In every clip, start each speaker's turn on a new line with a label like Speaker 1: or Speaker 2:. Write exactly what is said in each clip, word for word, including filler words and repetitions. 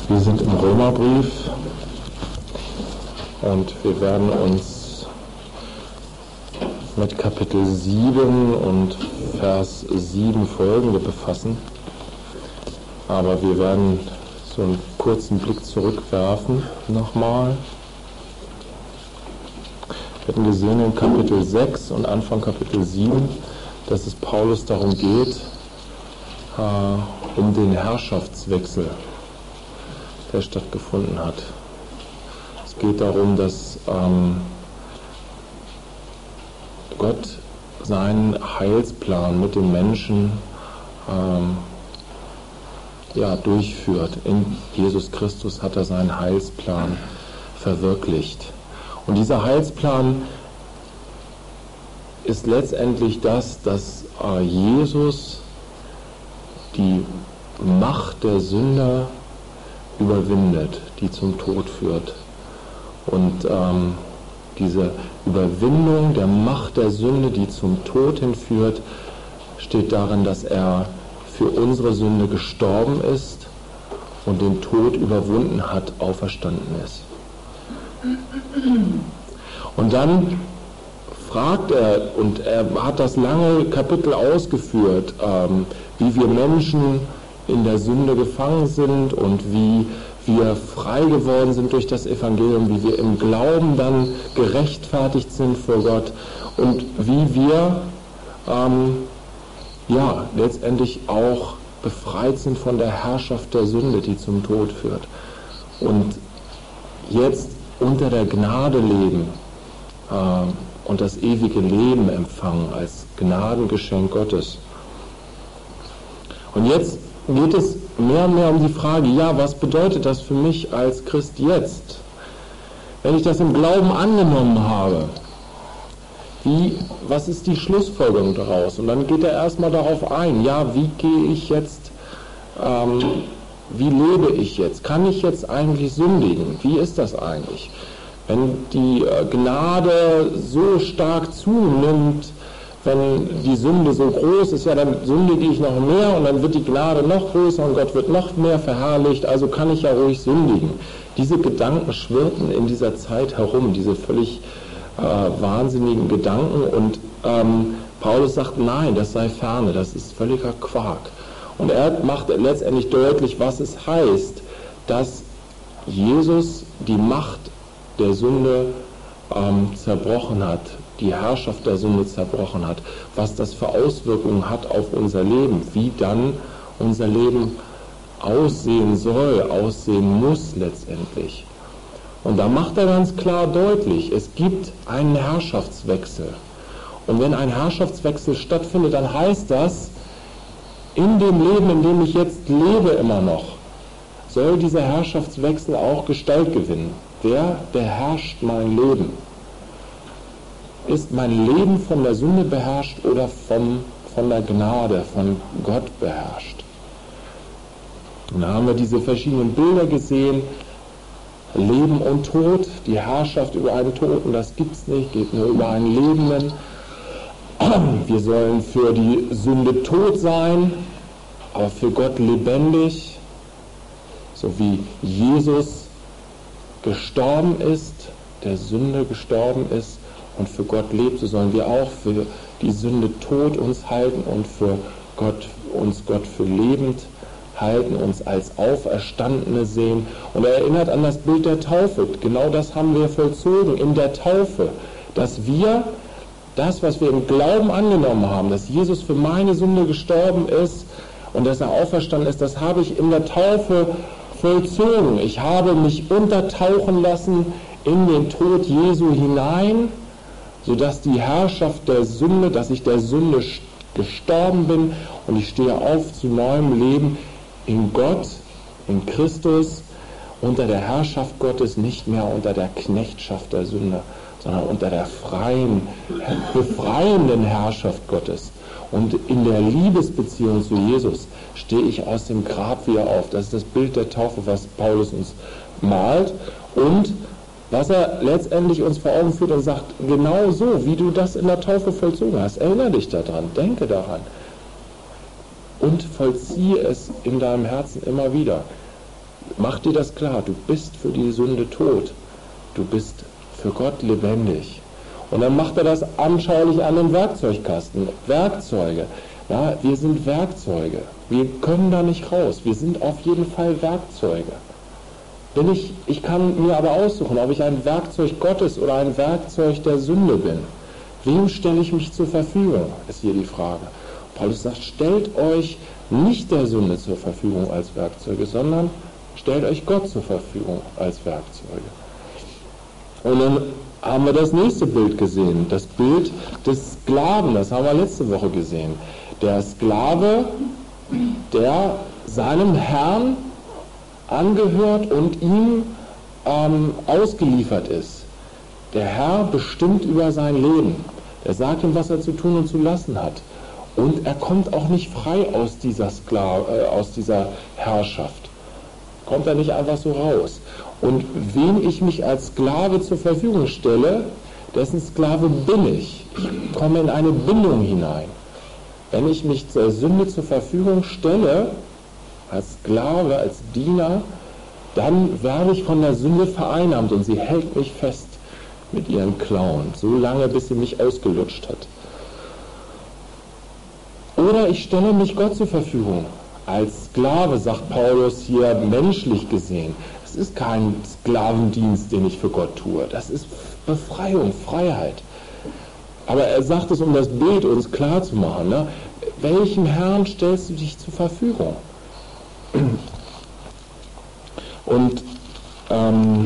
Speaker 1: Wir sind im Römerbrief und wir werden uns mit Kapitel sieben und Vers sieben folgende befassen. Aber wir werden so einen kurzen Blick zurückwerfen nochmal. Wir hatten gesehen in Kapitel sechs und Anfang Kapitel sieben, dass es Paulus darum geht, äh, um den Herrschaftswechsel, der stattgefunden hat. Es geht darum, dass ähm, Gott seinen Heilsplan mit den Menschen ähm, ja, durchführt. In Jesus Christus hat er seinen Heilsplan verwirklicht. Und dieser Heilsplan ist letztendlich das, dass äh, Jesus die Macht der Sünde überwindet, die zum Tod führt. Und ähm, diese Überwindung der Macht der Sünde, die zum Tod hinführt, steht darin, dass er für unsere Sünde gestorben ist und den Tod überwunden hat, auferstanden ist. Und dann fragt er, und er hat das lange Kapitel ausgeführt, ähm, wie wir Menschen in der Sünde gefangen sind und wie wir frei geworden sind durch das Evangelium, wie wir im Glauben dann gerechtfertigt sind vor Gott und wie wir ähm, ja, letztendlich auch befreit sind von der Herrschaft der Sünde, die zum Tod führt. Und jetzt unter der Gnade leben äh, und das ewige Leben empfangen als Gnadengeschenk Gottes. Und jetzt geht es mehr und mehr um die Frage, ja, was bedeutet das für mich als Christ jetzt? Wenn ich das im Glauben angenommen habe, wie, was ist die Schlussfolgerung daraus? Und dann geht er erstmal darauf ein, ja, wie gehe ich jetzt, ähm, wie lebe ich jetzt? Kann ich jetzt eigentlich sündigen? Wie ist das eigentlich? Wenn die äh, Gnade so stark zunimmt, wenn die Sünde so groß ist, ja, dann sündige ich noch mehr und dann wird die Gnade noch größer und Gott wird noch mehr verherrlicht, also kann ich ja ruhig sündigen. Diese Gedanken schwirrten in dieser Zeit herum, diese völlig äh, wahnsinnigen Gedanken, und ähm, Paulus sagt, nein, das sei ferne, das ist völliger Quark. Und er macht letztendlich deutlich, was es heißt, dass Jesus die Macht der Sünde ähm, zerbrochen hat, die Herrschaft der Sünde zerbrochen hat, was das für Auswirkungen hat auf unser Leben, wie dann unser Leben aussehen soll, aussehen muss letztendlich. Und da macht er ganz klar deutlich, es gibt einen Herrschaftswechsel. Und wenn ein Herrschaftswechsel stattfindet, dann heißt das, in dem Leben, in dem ich jetzt lebe immer noch, soll dieser Herrschaftswechsel auch Gestalt gewinnen. Wer beherrscht mein Leben? Ist mein Leben von der Sünde beherrscht oder vom, von der Gnade, von Gott beherrscht? Und da haben wir diese verschiedenen Bilder gesehen, Leben und Tod, die Herrschaft über einen Toten, das gibt es nicht, geht nur über einen Lebenden. Wir sollen für die Sünde tot sein, aber für Gott lebendig, so wie Jesus gestorben ist, der Sünde gestorben ist und für Gott lebt, so sollen wir auch für die Sünde tot uns halten und für Gott, uns Gott für lebend halten, uns als Auferstandene sehen. Und er erinnert an das Bild der Taufe. Genau das haben wir vollzogen in der Taufe, dass wir das, was wir im Glauben angenommen haben, dass Jesus für meine Sünde gestorben ist und dass er auferstanden ist, das habe ich in der Taufe vollzogen. Ich habe mich untertauchen lassen in den Tod Jesu hinein, sodass die Herrschaft der Sünde, dass ich der Sünde gestorben bin und ich stehe auf zu neuem Leben in Gott, in Christus, unter der Herrschaft Gottes, nicht mehr unter der Knechtschaft der Sünde, sondern unter der freien, befreienden Herrschaft Gottes. Und in der Liebesbeziehung zu Jesus stehe ich aus dem Grab wieder auf. Das ist das Bild der Taufe, was Paulus uns malt. Und was er letztendlich uns vor Augen führt und sagt, genau so, wie du das in der Taufe vollzogen hast, erinnere dich daran, denke daran. Und vollziehe es in deinem Herzen immer wieder. Mach dir das klar, du bist für die Sünde tot. Du bist für Gott lebendig. Und dann macht er das anschaulich an den Werkzeugkasten. Werkzeuge. Ja, wir sind Werkzeuge. Wir können da nicht raus. Wir sind auf jeden Fall Werkzeuge. Wenn ich, ich kann mir aber aussuchen, ob ich ein Werkzeug Gottes oder ein Werkzeug der Sünde bin. Wem stelle ich mich zur Verfügung, ist hier die Frage. Paulus sagt, stellt euch nicht der Sünde zur Verfügung als Werkzeuge, sondern stellt euch Gott zur Verfügung als Werkzeuge. Und dann haben wir das nächste Bild gesehen, das Bild des Sklaven, das haben wir letzte Woche gesehen. Der Sklave, der seinem Herrn angehört und ihm ähm, ausgeliefert ist. Der Herr bestimmt über sein Leben. Er sagt ihm, was er zu tun und zu lassen hat. Und er kommt auch nicht frei aus dieser, Skla- äh, aus dieser Herrschaft. Kommt er nicht einfach so raus. Und wem ich mich als Sklave zur Verfügung stelle, dessen Sklave bin ich. Ich komme in eine Bindung hinein. Wenn ich mich zur Sünde zur Verfügung stelle, als Sklave, als Diener, dann werde ich von der Sünde vereinnahmt und sie hält mich fest mit ihren Klauen, so lange, bis sie mich ausgelutscht hat. Oder ich stelle mich Gott zur Verfügung. Als Sklave, sagt Paulus hier, menschlich gesehen. Es ist kein Sklavendienst, den ich für Gott tue. Das ist Befreiung, Freiheit. Aber er sagt es, um das Bild uns klar zu machen. Ne? Welchem Herrn stellst du dich zur Verfügung? Und ähm,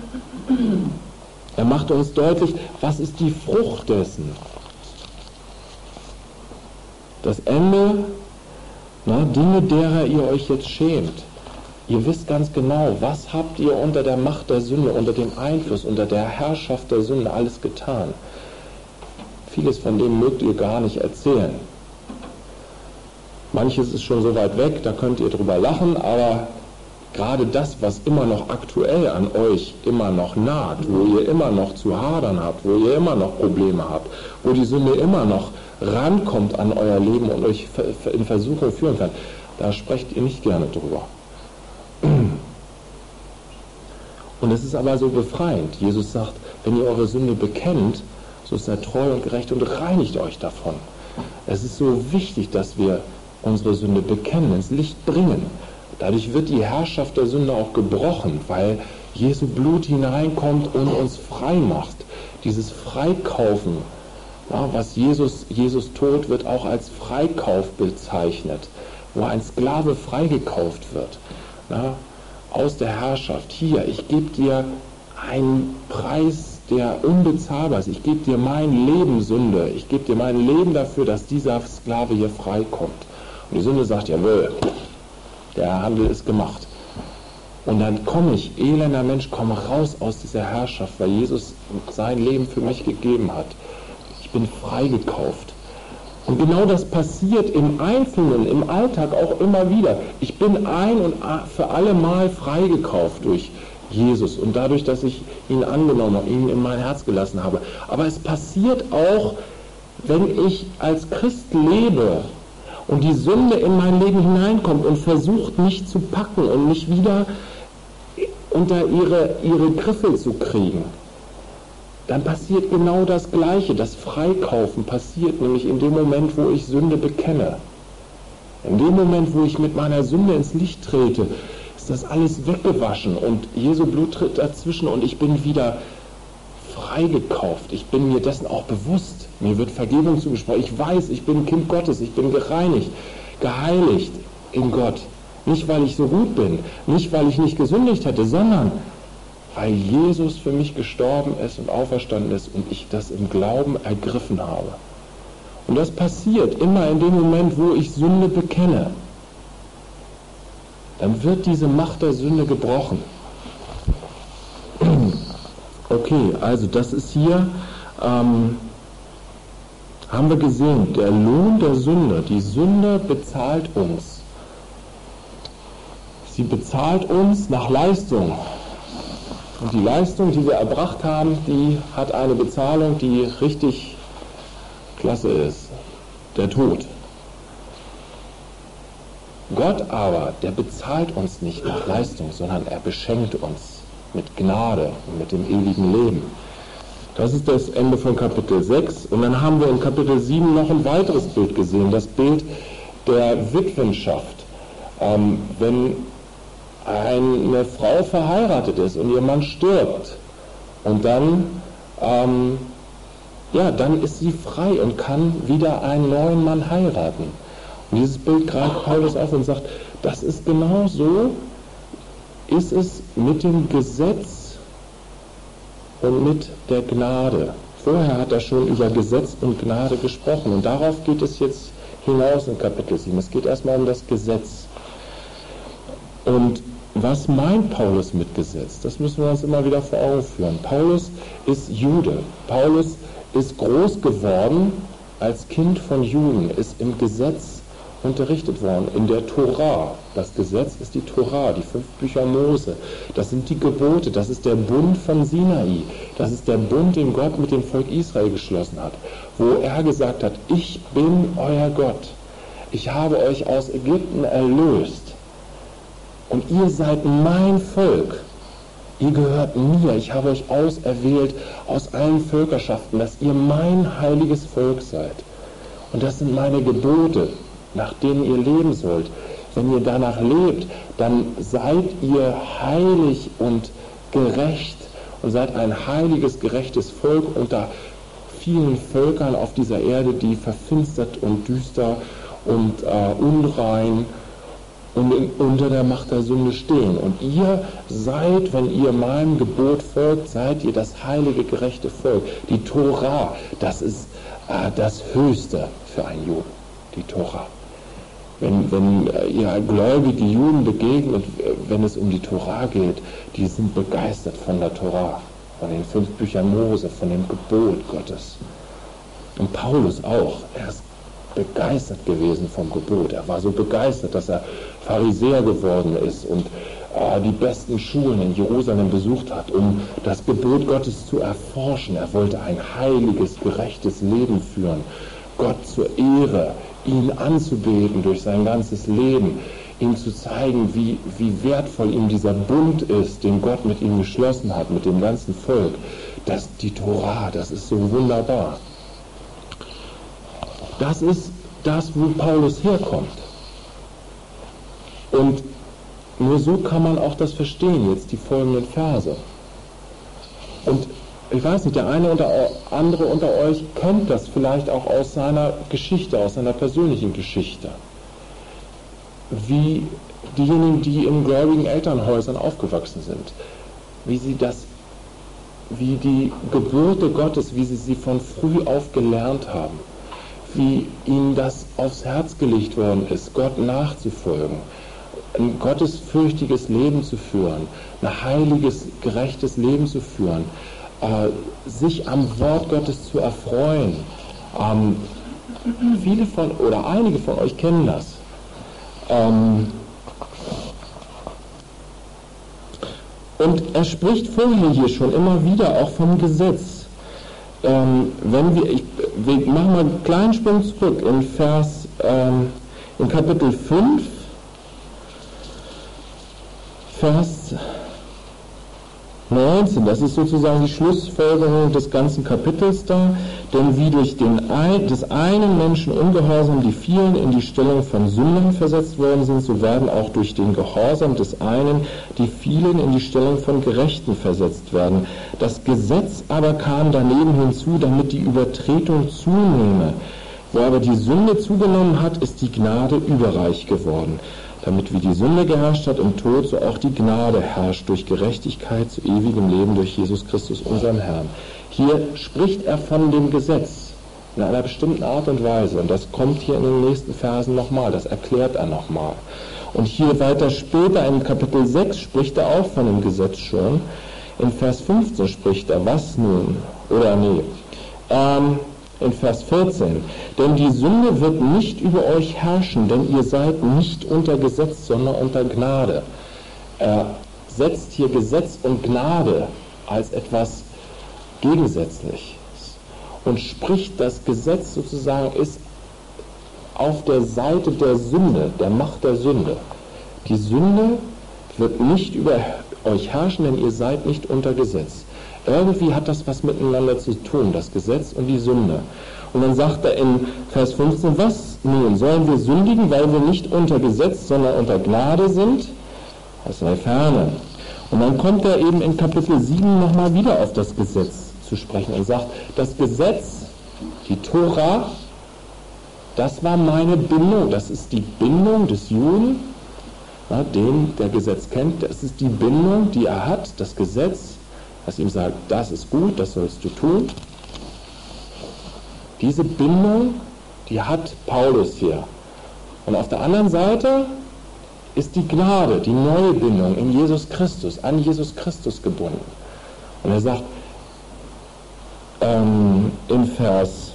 Speaker 1: er macht uns deutlich, was ist die Frucht dessen? Das Ende, na, Dinge, derer ihr euch jetzt schämt. Ihr wisst ganz genau, was habt ihr unter der Macht der Sünde, unter dem Einfluss, unter der Herrschaft der Sünde alles getan. Vieles von dem mögt ihr gar nicht erzählen. Manches ist schon so weit weg, da könnt ihr drüber lachen, aber gerade das, was immer noch aktuell an euch immer noch naht, wo ihr immer noch zu hadern habt, wo ihr immer noch Probleme habt, wo die Sünde immer noch rankommt an euer Leben und euch in Versuchung führen kann, da sprecht ihr nicht gerne drüber. Und es ist aber so befreiend. Jesus sagt, wenn ihr eure Sünde bekennt, so ist er treu und gerecht und reinigt euch davon. Es ist so wichtig, dass wir unsere Sünde bekennen, ins Licht bringen. Dadurch wird die Herrschaft der Sünde auch gebrochen, weil Jesu Blut hineinkommt und uns frei macht. Dieses Freikaufen, ja, was Jesus, Jesus Tod wird auch als Freikauf bezeichnet, wo ein Sklave freigekauft wird. Ja, aus der Herrschaft. Hier, ich gebe dir einen Preis, der unbezahlbar ist. Ich gebe dir mein Leben, Sünde. Ich gebe dir mein Leben dafür, dass dieser Sklave hier freikommt. Und die Sünde sagt, jawohl, der Handel ist gemacht. Und dann komme ich, elender Mensch, komme raus aus dieser Herrschaft, weil Jesus sein Leben für mich gegeben hat. Ich bin freigekauft. Und genau das passiert im Einzelnen, im Alltag auch immer wieder. Ich bin ein und für alle Mal freigekauft durch Jesus und dadurch, dass ich ihn angenommen habe, ihn in mein Herz gelassen habe. Aber es passiert auch, wenn ich als Christ lebe und die Sünde in mein Leben hineinkommt und versucht, mich zu packen und mich wieder unter ihre, ihre Griffe zu kriegen. Dann passiert genau das Gleiche. Das Freikaufen passiert nämlich in dem Moment, wo ich Sünde bekenne. In dem Moment, wo ich mit meiner Sünde ins Licht trete, ist das alles weggewaschen und Jesu Blut tritt dazwischen und ich bin wieder freigekauft. Ich bin mir dessen auch bewusst. Mir wird Vergebung zugesprochen. Ich weiß, ich bin Kind Gottes. Ich bin gereinigt, geheiligt in Gott. Nicht, weil ich so gut bin, nicht, weil ich nicht gesündigt hätte, sondern weil Jesus für mich gestorben ist und auferstanden ist und ich das im Glauben ergriffen habe. Und das passiert immer in dem Moment, wo ich Sünde bekenne. Dann wird diese Macht der Sünde gebrochen. Okay, also das ist hier, ähm, haben wir gesehen, der Lohn der Sünde. Die Sünde bezahlt uns. Sie bezahlt uns nach Leistung. Und die Leistung, die wir erbracht haben, die hat eine Bezahlung, die richtig klasse ist. Der Tod. Gott aber, der bezahlt uns nicht nach Leistung, sondern er beschenkt uns mit Gnade und mit dem ewigen Leben. Das ist das Ende von Kapitel sechs. Und dann haben wir in Kapitel sieben noch ein weiteres Bild gesehen, das Bild der Witwenschaft. Ähm, wenn eine Frau verheiratet ist und ihr Mann stirbt und dann, ähm, ja, dann ist sie frei und kann wieder einen neuen Mann heiraten. Und dieses Bild greift Paulus auf und sagt, das ist genau so, ist es mit dem Gesetz und mit der Gnade. Vorher hat er schon über Gesetz und Gnade gesprochen und darauf geht es jetzt hinaus in Kapitel sieben. Es geht erstmal um das Gesetz. Und was meint Paulus mit Gesetz? Das müssen wir uns immer wieder vor Augen führen. Paulus ist Jude. Paulus ist groß geworden als Kind von Juden, ist im Gesetz unterrichtet worden, in der Tora. Das Gesetz ist die Tora, die fünf Bücher Mose. Das sind die Gebote, das ist der Bund von Sinai. Das ist der Bund, den Gott mit dem Volk Israel geschlossen hat, wo er gesagt hat, ich bin euer Gott. Ich habe euch aus Ägypten erlöst. Und ihr seid mein Volk. Ihr gehört mir. Ich habe euch auserwählt aus allen Völkerschaften, dass ihr mein heiliges Volk seid. Und das sind meine Gebote, nach denen ihr leben sollt. Wenn ihr danach lebt, dann seid ihr heilig und gerecht und seid ein heiliges, gerechtes Volk unter vielen Völkern auf dieser Erde, die verfinstert und düster und äh, unrein und in, unter der Macht der Sünde stehen. Und ihr seid, wenn ihr meinem Gebot folgt, seid ihr das heilige, gerechte Volk. Die Tora, das ist äh, das Höchste für einen Juden, die Tora. Wenn, wenn äh, ihr gläubige Juden begegnet, wenn es um die Tora geht, die sind begeistert von der Tora, von den fünf Büchern Mose, von dem Gebot Gottes. Und Paulus auch, er ist begeistert gewesen vom Gebot. Er war so begeistert, dass er Pharisäer geworden ist und äh, die besten Schulen in Jerusalem besucht hat, um das Gebot Gottes zu erforschen. Er wollte ein heiliges, gerechtes Leben führen, Gott zur Ehre, ihn anzubeten durch sein ganzes Leben, ihm zu zeigen, wie, wie wertvoll ihm dieser Bund ist, den Gott mit ihm geschlossen hat, mit dem ganzen Volk. Das, die Tora, das ist so wunderbar. Das ist das, wo Paulus herkommt. Und nur so kann man auch das verstehen, jetzt die folgenden Verse. Und ich weiß nicht, der eine oder andere unter euch kennt das vielleicht auch aus seiner Geschichte, aus seiner persönlichen Geschichte. Wie diejenigen, die in gläubigen Elternhäusern aufgewachsen sind, wie sie das, wie die Gebote Gottes, wie sie sie von früh auf gelernt haben, wie ihnen das aufs Herz gelegt worden ist, Gott nachzufolgen, ein gottesfürchtiges Leben zu führen, ein heiliges, gerechtes Leben zu führen, äh, sich am Wort Gottes zu erfreuen. Ähm, viele von, oder einige von euch kennen das. Ähm, und er spricht vorher hier schon immer wieder auch vom Gesetz. Ähm, wenn wir, ich, wir machen mal einen kleinen Sprung zurück in Vers, ähm, in Kapitel fünf, Vers neunzehn, das ist sozusagen die Schlussfolgerung des ganzen Kapitels da, denn wie durch den ein, des einen Menschen Ungehorsam die vielen in die Stellung von Sündern versetzt worden sind, so werden auch durch den Gehorsam des einen die vielen in die Stellung von Gerechten versetzt werden. Das Gesetz aber kam daneben hinzu, damit die Übertretung zunehme. Wo aber die Sünde zugenommen hat, ist die Gnade überreich geworden. Damit wie die Sünde geherrscht hat im Tod, so auch die Gnade herrscht durch Gerechtigkeit zu ewigem Leben durch Jesus Christus, unseren Herrn. Hier spricht er von dem Gesetz in einer bestimmten Art und Weise. Und das kommt hier in den nächsten Versen nochmal, das erklärt er nochmal. Und hier weiter später in Kapitel sechs spricht er auch von dem Gesetz schon. In Vers fünfzehn spricht er, was nun? Oder nee. Ähm, in Vers vierzehn, denn die Sünde wird nicht über euch herrschen, denn ihr seid nicht unter Gesetz, sondern unter Gnade. Er setzt hier Gesetz und Gnade als etwas Gegensätzliches und spricht, das Gesetz sozusagen ist auf der Seite der Sünde, der Macht der Sünde. Die Sünde wird nicht über euch herrschen, denn ihr seid nicht unter Gesetz. Irgendwie hat das was miteinander zu tun, das Gesetz und die Sünde. Und dann sagt er in Vers fünfzehn, was nun, sollen wir sündigen, weil wir nicht unter Gesetz, sondern unter Gnade sind? Das sei ferne. Und dann kommt er eben in Kapitel sieben nochmal wieder auf das Gesetz zu sprechen und sagt, das Gesetz, die Tora, das war meine Bindung, das ist die Bindung des Juden, ja, den der Gesetz kennt, das ist die Bindung, die er hat, das Gesetz, das ihm sagt, das ist gut, das sollst du tun. Diese Bindung, die hat Paulus hier. Und auf der anderen Seite ist die Gnade, die neue Bindung in Jesus Christus, an Jesus Christus gebunden. Und er sagt ähm, in Vers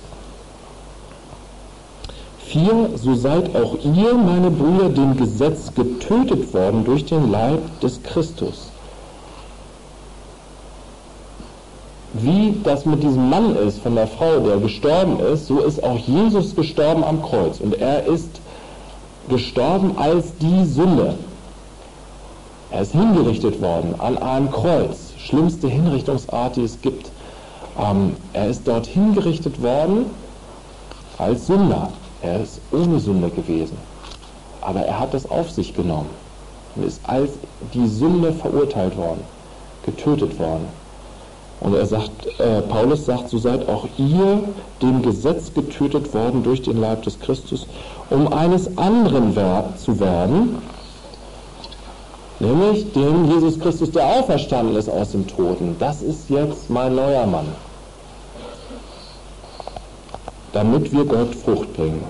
Speaker 1: vier, so seid auch ihr, meine Brüder, dem Gesetz getötet worden durch den Leib des Christus. Wie das mit diesem Mann ist, von der Frau, der gestorben ist, so ist auch Jesus gestorben am Kreuz. Und er ist gestorben als die Sünde. Er ist hingerichtet worden an einem Kreuz. Schlimmste Hinrichtungsart, die es gibt. Ähm, er ist dort hingerichtet worden als Sünder. Er ist ohne Sünde gewesen. Aber er hat das auf sich genommen und ist als die Sünde verurteilt worden, getötet worden. Und er sagt, äh, Paulus sagt, so seid auch ihr dem Gesetz getötet worden durch den Leib des Christus, um eines anderen Werk zu werden, nämlich dem Jesus Christus, der auferstanden ist aus dem Toten. Das ist jetzt mein neuer Mann, damit wir Gott Frucht bringen.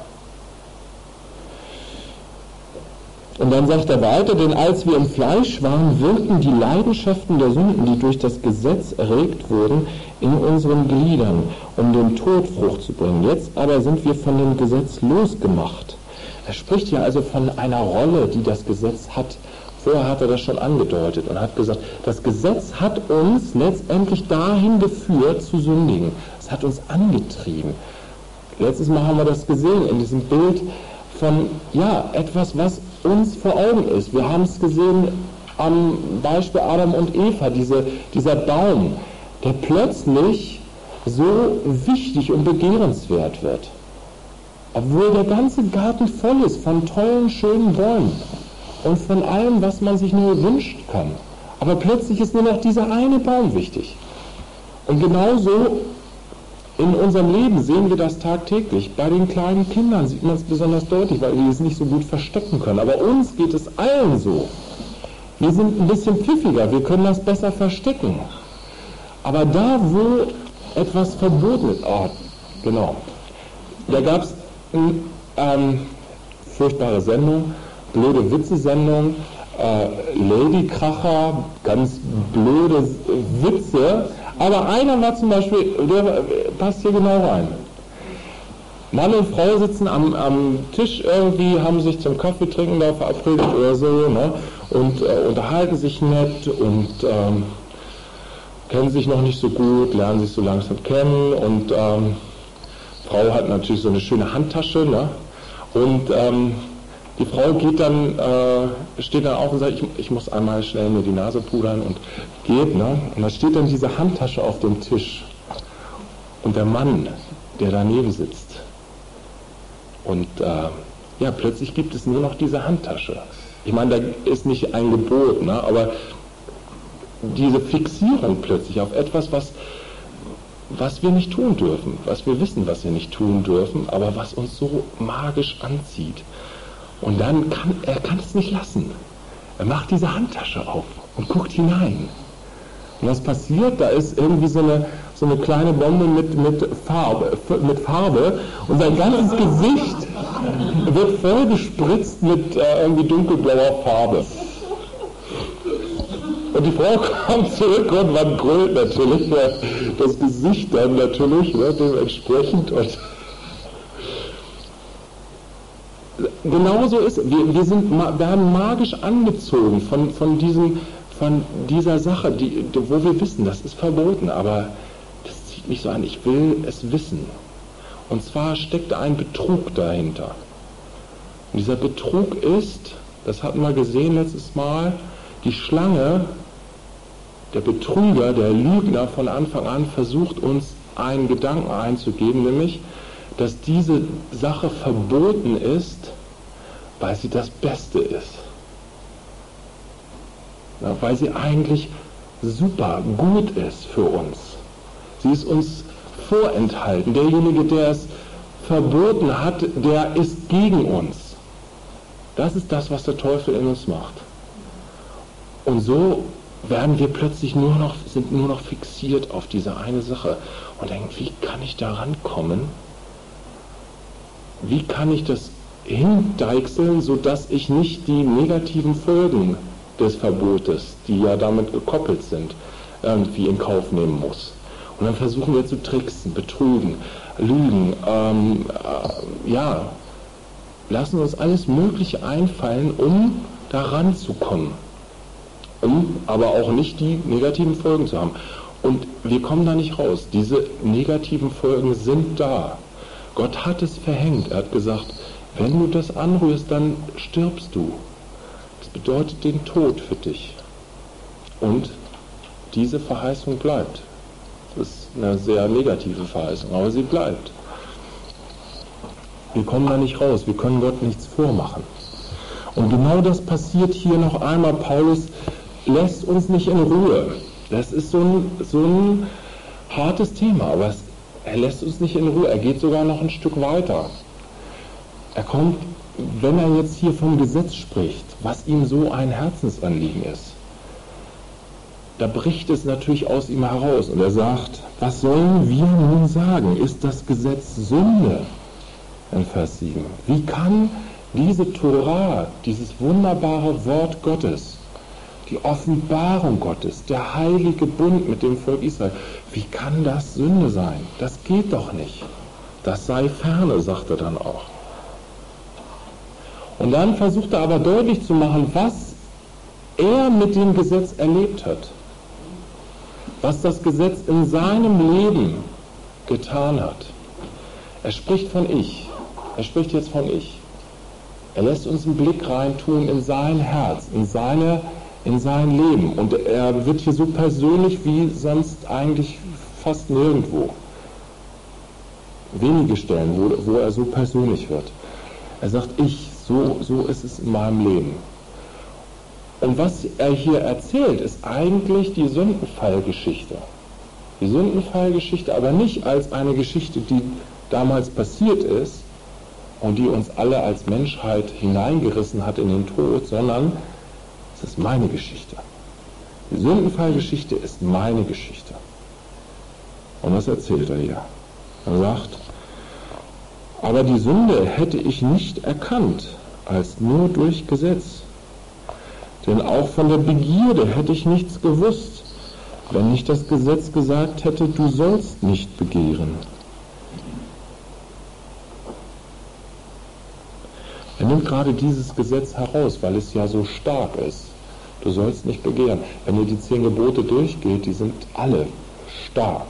Speaker 1: Und dann sagt er weiter, denn als wir im Fleisch waren, wirkten die Leidenschaften der Sünden, die durch das Gesetz erregt wurden, in unseren Gliedern, um den Tod Frucht zu bringen. Jetzt aber sind wir von dem Gesetz losgemacht. Er spricht hier also von einer Rolle, die das Gesetz hat. Vorher hat er das schon angedeutet und hat gesagt, das Gesetz hat uns letztendlich dahin geführt zu sündigen. Es hat uns angetrieben. Letztes Mal haben wir das gesehen in diesem Bild von, ja, etwas, was uns vor Augen ist. Wir haben es gesehen am Beispiel Adam und Eva, diese, dieser Baum, der plötzlich so wichtig und begehrenswert wird. Obwohl der ganze Garten voll ist von tollen, schönen Bäumen und von allem, was man sich nur wünschen kann. Aber plötzlich ist nur noch dieser eine Baum wichtig. Und genauso in unserem Leben sehen wir das tagtäglich. Bei den kleinen Kindern sieht man es besonders deutlich, weil wir es nicht so gut verstecken können. Aber uns geht es allen so. Wir sind ein bisschen pfiffiger, wir können das besser verstecken. Aber da, wo etwas verboten ist, oh, genau, da gab es eine ähm, furchtbare Sendung, blöde Witze-Sendung, äh, Ladykracher, ganz blöde Witze. Aber einer war zum Beispiel, der passt hier genau rein. Mann und Frau sitzen am, am Tisch irgendwie, haben sich zum Kaffee trinken da verabredet oder so, ne? Und äh, unterhalten sich nett und ähm, kennen sich noch nicht so gut, lernen sich so langsam kennen und ähm, Frau hat natürlich so eine schöne Handtasche, ne? Und ähm, die Frau geht dann, äh, steht dann auf und sagt, ich, ich muss einmal schnell mir die Nase pudern und geht, ne? Und da steht dann diese Handtasche auf dem Tisch. Und der Mann, der daneben sitzt. Und äh, ja, plötzlich gibt es nur noch diese Handtasche. Ich meine, da ist nicht ein Gebot, ne? Aber diese Fixierung plötzlich auf etwas, was, was wir nicht tun dürfen, was wir wissen, was wir nicht tun dürfen, aber was uns so magisch anzieht. Und dann kann er kann es nicht lassen. Er macht diese Handtasche auf und guckt hinein. Und was passiert? Da ist irgendwie so eine, so eine kleine Bombe mit, mit, Farbe, mit Farbe und sein ganzes Gesicht wird voll gespritzt mit äh, irgendwie dunkelblauer Farbe. Und die Frau kommt zurück und man grölt natürlich, äh, das Gesicht dann natürlich, ne, dementsprechend. Und genauso ist, wir, wir sind, werden magisch angezogen von, von, diesem, von dieser Sache, die, wo wir wissen, das ist verboten, aber das zieht mich so an, ich will es wissen. Und zwar steckt ein Betrug dahinter. Und dieser Betrug ist, das hatten wir gesehen letztes Mal, die Schlange, der Betrüger, der Lügner von Anfang an versucht uns einen Gedanken einzugeben, nämlich, dass diese Sache verboten ist, weil sie das Beste ist. Ja, weil sie eigentlich super gut ist für uns. Sie ist uns vorenthalten. Derjenige, der es verboten hat, der ist gegen uns. Das ist das, was der Teufel in uns macht. Und so werden wir plötzlich nur noch, sind nur noch fixiert auf diese eine Sache und denken, wie kann ich da rankommen? Wie kann ich das hindeichseln, sodass ich nicht die negativen Folgen des Verbotes, die ja damit gekoppelt sind, irgendwie in Kauf nehmen muss? Und dann versuchen wir zu tricksen, betrügen, lügen, ähm, äh, ja, lassen uns alles Mögliche einfallen, um da ranzukommen, um aber auch nicht die negativen Folgen zu haben. Und wir kommen da nicht raus. Diese negativen Folgen sind da. Gott hat es verhängt. Er hat gesagt, wenn du das anrührst, dann stirbst du. Das bedeutet den Tod für dich. Und diese Verheißung bleibt. Das ist eine sehr negative Verheißung, aber sie bleibt. Wir kommen da nicht raus. Wir können Gott nichts vormachen. Und genau das passiert hier noch einmal. Paulus lässt uns nicht in Ruhe. Das ist so ein, so ein hartes Thema, aber es, er lässt uns nicht in Ruhe. Er geht sogar noch ein Stück weiter. Er kommt, wenn er jetzt hier vom Gesetz spricht, was ihm so ein Herzensanliegen ist, da bricht es natürlich aus ihm heraus und er sagt, was sollen wir nun sagen? Ist das Gesetz Sünde? In Vers sieben. Wie kann diese Torah, dieses wunderbare Wort Gottes, die Offenbarung Gottes, der heilige Bund mit dem Volk Israel, wie kann das Sünde sein? Das geht doch nicht. Das sei ferne, sagt er dann auch. Und dann versucht er aber deutlich zu machen, was er mit dem Gesetz erlebt hat. Was das Gesetz in seinem Leben getan hat. Er spricht von Ich. Er spricht jetzt von Ich. Er lässt uns einen Blick reintun in sein Herz, in seine, in sein Leben. Und er wird hier so persönlich wie sonst eigentlich fast nirgendwo. Wenige Stellen, wo, wo er so persönlich wird. Er sagt, ich, so, so ist es in meinem Leben. Und was er hier erzählt, ist eigentlich die Sündenfallgeschichte. Die Sündenfallgeschichte, aber nicht als eine Geschichte, die damals passiert ist, und die uns alle als Menschheit hineingerissen hat in den Tod, sondern es ist meine Geschichte. Die Sündenfallgeschichte ist meine Geschichte. Und was erzählt er hier? Er sagt, aber die Sünde hätte ich nicht erkannt, als nur durch Gesetz. Denn auch von der Begierde hätte ich nichts gewusst, wenn nicht das Gesetz gesagt hätte, du sollst nicht begehren. Er nimmt gerade dieses Gesetz heraus, weil es ja so stark ist. Du sollst nicht begehren. Wenn ihr die zehn Gebote durchgeht, die sind alle stark.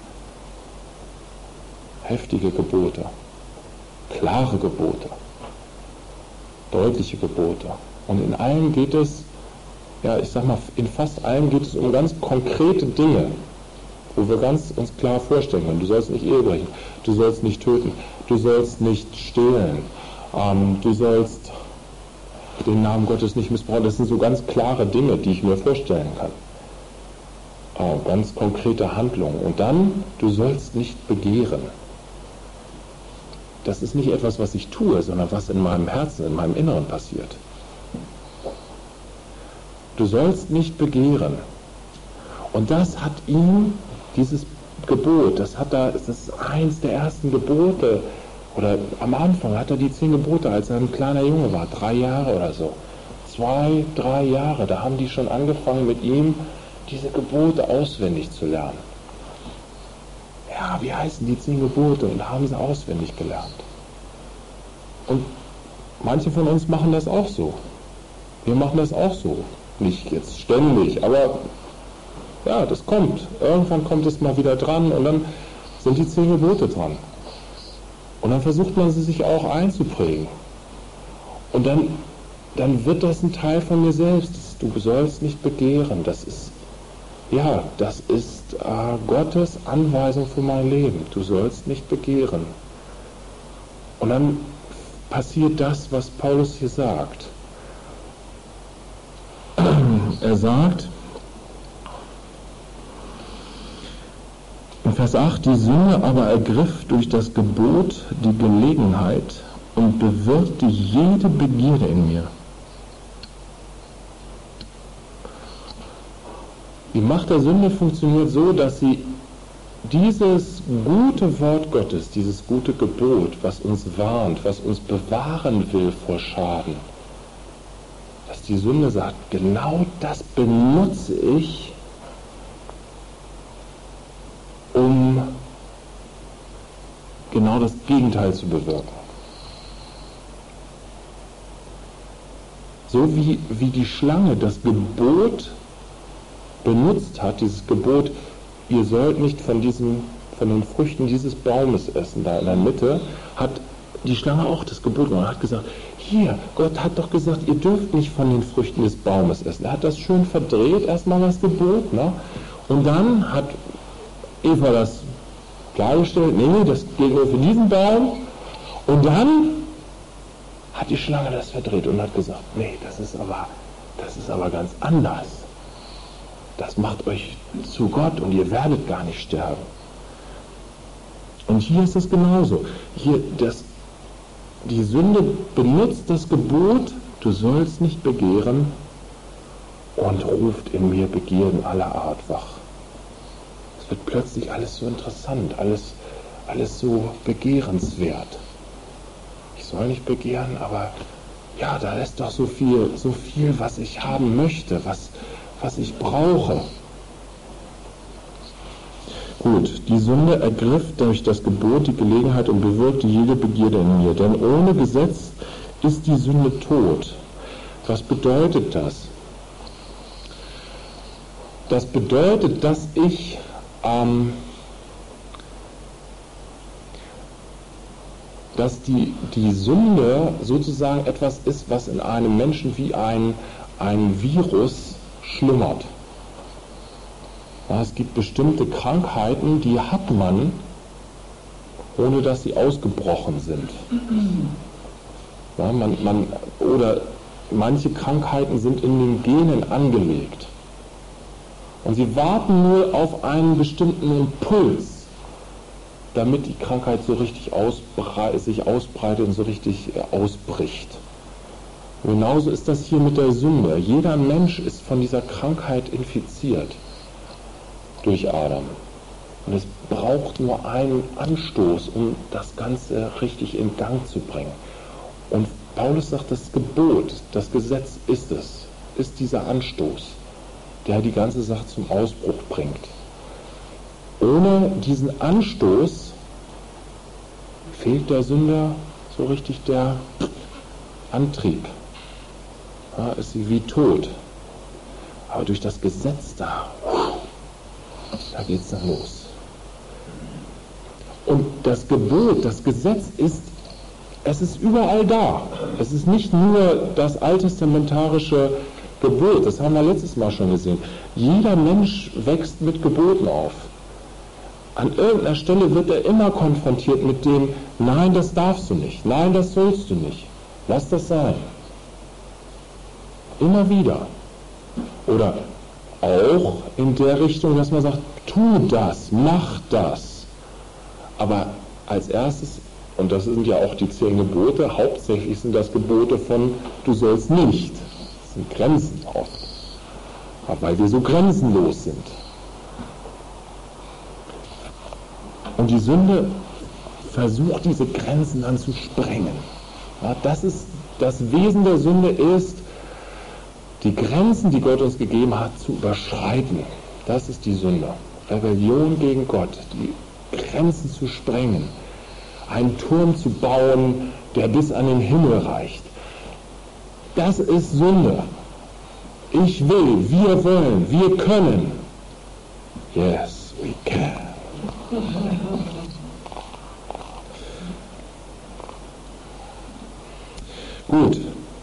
Speaker 1: Heftige Gebote, klare Gebote, deutliche Gebote. Und in allen geht es, ja, ich sag mal, in fast allem geht es um ganz konkrete Dinge, wo wir ganz uns klar vorstellen können. Du sollst nicht Ehe brechen, du sollst nicht töten, du sollst nicht stehlen. Ähm, du sollst den Namen Gottes nicht missbrauchen. Das sind so ganz klare Dinge, die ich mir vorstellen kann. Äh, ganz konkrete Handlungen. Und dann, du sollst nicht begehren. Das ist nicht etwas, was ich tue, sondern was in meinem Herzen, in meinem Inneren passiert. Du sollst nicht begehren. Und das hat ihm, dieses Gebot, das hat er, das ist eins der ersten Gebote. Oder am Anfang hat er die zehn Gebote, als er ein kleiner Junge war, drei Jahre oder so. Zwei, drei Jahre, da haben die schon angefangen mit ihm, diese Gebote auswendig zu lernen. Ja, wie heißen die zehn Gebote? Und haben sie auswendig gelernt. Und manche von uns machen das auch so. Wir machen das auch so. Nicht jetzt ständig, aber ja, das kommt. Irgendwann kommt es mal wieder dran und dann sind die zehn Gebote dran. Und dann versucht man sie sich auch einzuprägen. Und dann, dann wird das ein Teil von mir selbst. Du sollst nicht begehren. Das ist, ja, das ist äh, Gottes Anweisung für mein Leben. Du sollst nicht begehren. Und dann passiert das, was Paulus hier sagt. Er sagt in Vers acht, die Sünde aber ergriff durch das Gebot die Gelegenheit und bewirkte jede Begierde in mir. Die Macht der Sünde funktioniert so, dass sie dieses gute Wort Gottes, dieses gute Gebot, was uns warnt, was uns bewahren will vor Schaden, dass die Sünde sagt, genau das benutze ich, um genau das Gegenteil zu bewirken. So wie, wie die Schlange das Gebot benutzt hat, dieses Gebot, ihr sollt nicht von diesem, von den Früchten dieses Baumes essen, da in der Mitte, hat die Schlange auch das Gebot gemacht, hat gesagt, hier, Gott hat doch gesagt, ihr dürft nicht von den Früchten des Baumes essen. Er hat das schön verdreht, erstmal das Gebot, ne? Und dann hat Eva das klargestellt, nee, das gilt nur für diesen Baum. Und dann hat die Schlange das verdreht und hat gesagt, nee, das ist aber, das ist aber ganz anders. Das macht euch zu Gott und ihr werdet gar nicht sterben. Und hier ist es genauso. Hier, das, die Sünde benutzt das Gebot, du sollst nicht begehren, und ruft in mir Begierden aller Art wach. Es wird plötzlich alles so interessant, alles, alles so begehrenswert. Ich soll nicht begehren, aber ja, da ist doch so viel, so viel, was ich haben möchte, was, was ich brauche. Gut, die Sünde ergriff durch das Gebot die Gelegenheit und bewirkte jede Begierde in mir. Denn ohne Gesetz ist die Sünde tot. Was bedeutet das? Das bedeutet, dass ich ähm, dass die, die Sünde sozusagen etwas ist, was in einem Menschen wie ein, ein Virus schlummert. Ja, es gibt bestimmte Krankheiten, die hat man, ohne dass sie ausgebrochen sind. Ja, man, man, oder manche Krankheiten sind in den Genen angelegt. Und sie warten nur auf einen bestimmten Impuls, damit die Krankheit so richtig ausbrei- sich ausbreitet und so richtig äh, ausbricht. Und genauso ist das hier mit der Sünde. Jeder Mensch ist von dieser Krankheit infiziert durch Adam. Und es braucht nur einen Anstoß, um das Ganze richtig in Gang zu bringen. Und Paulus sagt, das Gebot, das Gesetz ist es, ist dieser Anstoß, der die ganze Sache zum Ausbruch bringt. Ohne diesen Anstoß fehlt der Sünder so richtig der Antrieb. Ja, ist sie wie tot. Aber durch das Gesetz da, da geht es dann los. Und das Gebot, das Gesetz ist, es ist überall da. Es ist nicht nur das alttestamentarische Gebot, das haben wir letztes Mal schon gesehen. Jeder Mensch wächst mit Geboten auf. An irgendeiner Stelle wird er immer konfrontiert mit dem, nein, das darfst du nicht, nein, das sollst du nicht, lass das sein. Immer wieder. Oder auch in der Richtung, dass man sagt, tu das, mach das. Aber als erstes, und das sind ja auch die zehn Gebote, hauptsächlich sind das Gebote von, du sollst nicht. Das sind Grenzen oft. Weil wir so grenzenlos sind. Und die Sünde versucht, diese Grenzen dann zu sprengen. Ja, das ist, das Wesen der Sünde ist, die Grenzen, die Gott uns gegeben hat, zu überschreiten. Das ist die Sünde. Rebellion gegen Gott, die Grenzen zu sprengen. Einen Turm zu bauen, der bis an den Himmel reicht. Das ist Sünde. Ich will, wir wollen, wir können. Yes, we can. Gut.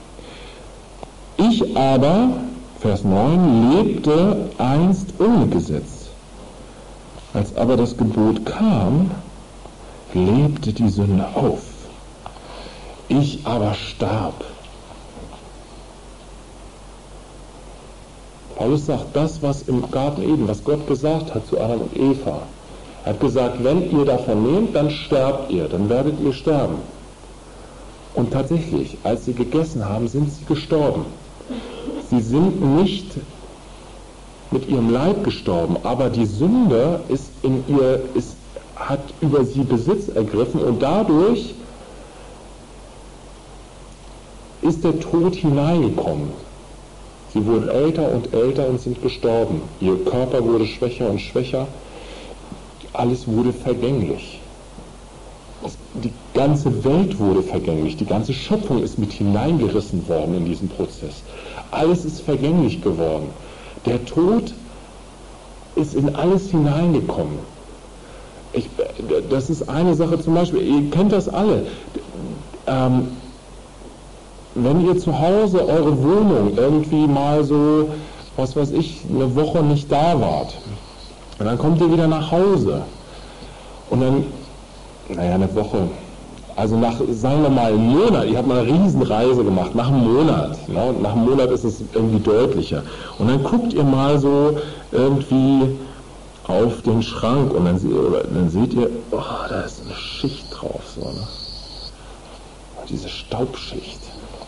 Speaker 1: Ich aber, Vers neun, lebte einst ohne Gesetz. Als aber das Gebot kam, lebte die Sünde auf. Ich aber starb. Paulus sagt das, was im Garten Eden, was Gott gesagt hat zu Adam und Eva. Er hat gesagt, wenn ihr davon nehmt, dann sterbt ihr, dann werdet ihr sterben. Und tatsächlich, als sie gegessen haben, sind sie gestorben. Sie sind nicht mit ihrem Leib gestorben, aber die Sünde ist in ihr, ist, hat über sie Besitz ergriffen und dadurch ist der Tod hineingekommen. Sie wurden älter und älter und sind gestorben. Ihr Körper wurde schwächer und schwächer. Alles wurde vergänglich. Die ganze Welt wurde vergänglich. Die ganze Schöpfung ist mit hineingerissen worden in diesen Prozess. Alles ist vergänglich geworden. Der Tod ist in alles hineingekommen. Ich, das ist eine Sache zum Beispiel, ihr kennt das alle. Ähm, wenn ihr zu Hause eure Wohnung irgendwie mal so, was weiß ich, eine Woche nicht da wart, und dann kommt ihr wieder nach Hause und dann, naja, eine Woche, also nach, sagen wir mal, einem Monat, ich habe mal eine Riesenreise gemacht, nach einem Monat, ne, und nach einem Monat ist es irgendwie deutlicher. Und dann guckt ihr mal so irgendwie auf den Schrank und dann, oder, dann seht ihr, oh, da ist eine Schicht drauf, so, ne? Diese Staubschicht.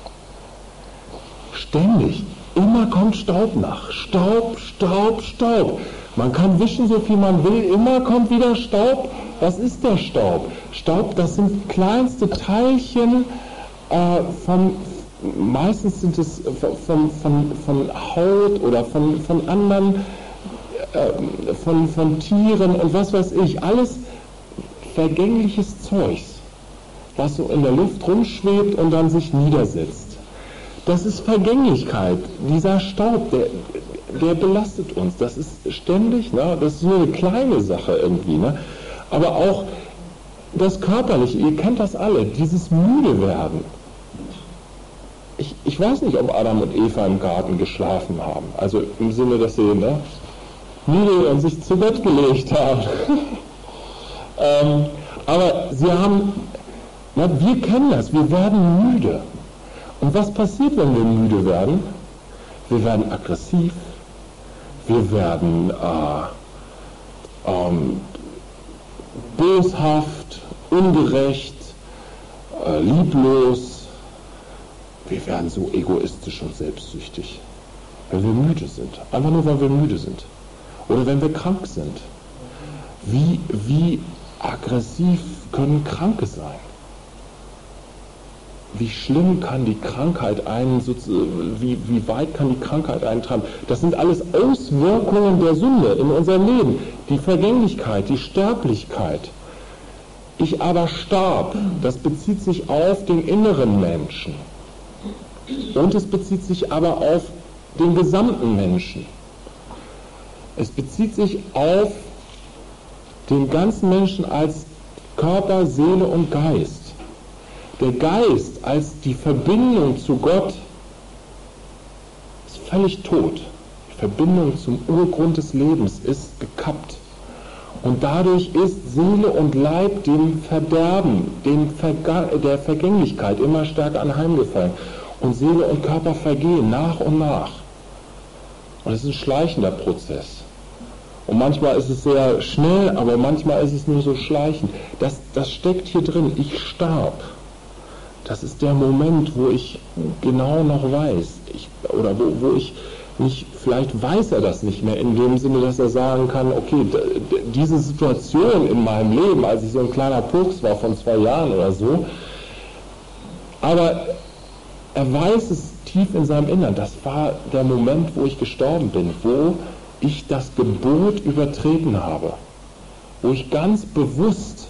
Speaker 1: Ständig, immer kommt Staub nach. Staub, Staub, Staub. Man kann wischen, so viel man will, immer kommt wieder Staub. Was ist der Staub? Staub, das sind kleinste Teilchen äh, von, meistens sind es von, von, von Haut oder von, von anderen, äh, von, von Tieren und was weiß ich. Alles vergängliches Zeugs, was so in der Luft rumschwebt und dann sich niedersetzt. Das ist Vergänglichkeit. Dieser Staub, der, der belastet uns. Das ist ständig, ne? Das ist nur eine kleine Sache irgendwie. Ne? Aber auch das Körperliche, ihr kennt das alle, dieses müde werden. Ich, ich weiß nicht, ob Adam und Eva im Garten geschlafen haben. Also im Sinne, dass sie ne, müde und sich zu Bett gelegt haben. ähm, aber sie haben, na, wir kennen das, wir werden müde. Und was passiert, wenn wir müde werden? Wir werden aggressiv, wir werden äh, ähm, boshaft, ungerecht, äh, lieblos. Wir werden so egoistisch und selbstsüchtig, wenn wir müde sind. Einfach nur, weil wir müde sind. Oder wenn wir krank sind. Wie, wie aggressiv können Kranke sein? Wie schlimm kann die Krankheit einen, wie, wie weit kann die Krankheit einen treiben? Das sind alles Auswirkungen der Sünde in unserem Leben. Die Vergänglichkeit, die Sterblichkeit. Ich aber starb, das bezieht sich auf den inneren Menschen. Und es bezieht sich aber auf den gesamten Menschen. Es bezieht sich auf den ganzen Menschen als Körper, Seele und Geist. Der Geist als die Verbindung zu Gott ist völlig tot. Die Verbindung zum Urgrund des Lebens ist gekappt. Und dadurch ist Seele und Leib dem Verderben, dem Verga- der Vergänglichkeit immer stärker anheimgefallen. Und Seele und Körper vergehen nach und nach. Und es ist ein schleichender Prozess. Und manchmal ist es sehr schnell, aber manchmal ist es nur so schleichend. Das, das steckt hier drin. Ich starb. Das ist der Moment, wo ich genau noch weiß, ich, oder wo, wo ich nicht, vielleicht weiß er das nicht mehr, in dem Sinne, dass er sagen kann, okay, d- d- diese Situation in meinem Leben, als ich so ein kleiner Purks war von zwei Jahren oder so, aber er weiß es tief in seinem Innern, das war der Moment, wo ich gestorben bin, wo ich das Gebot übertreten habe, wo ich ganz bewusst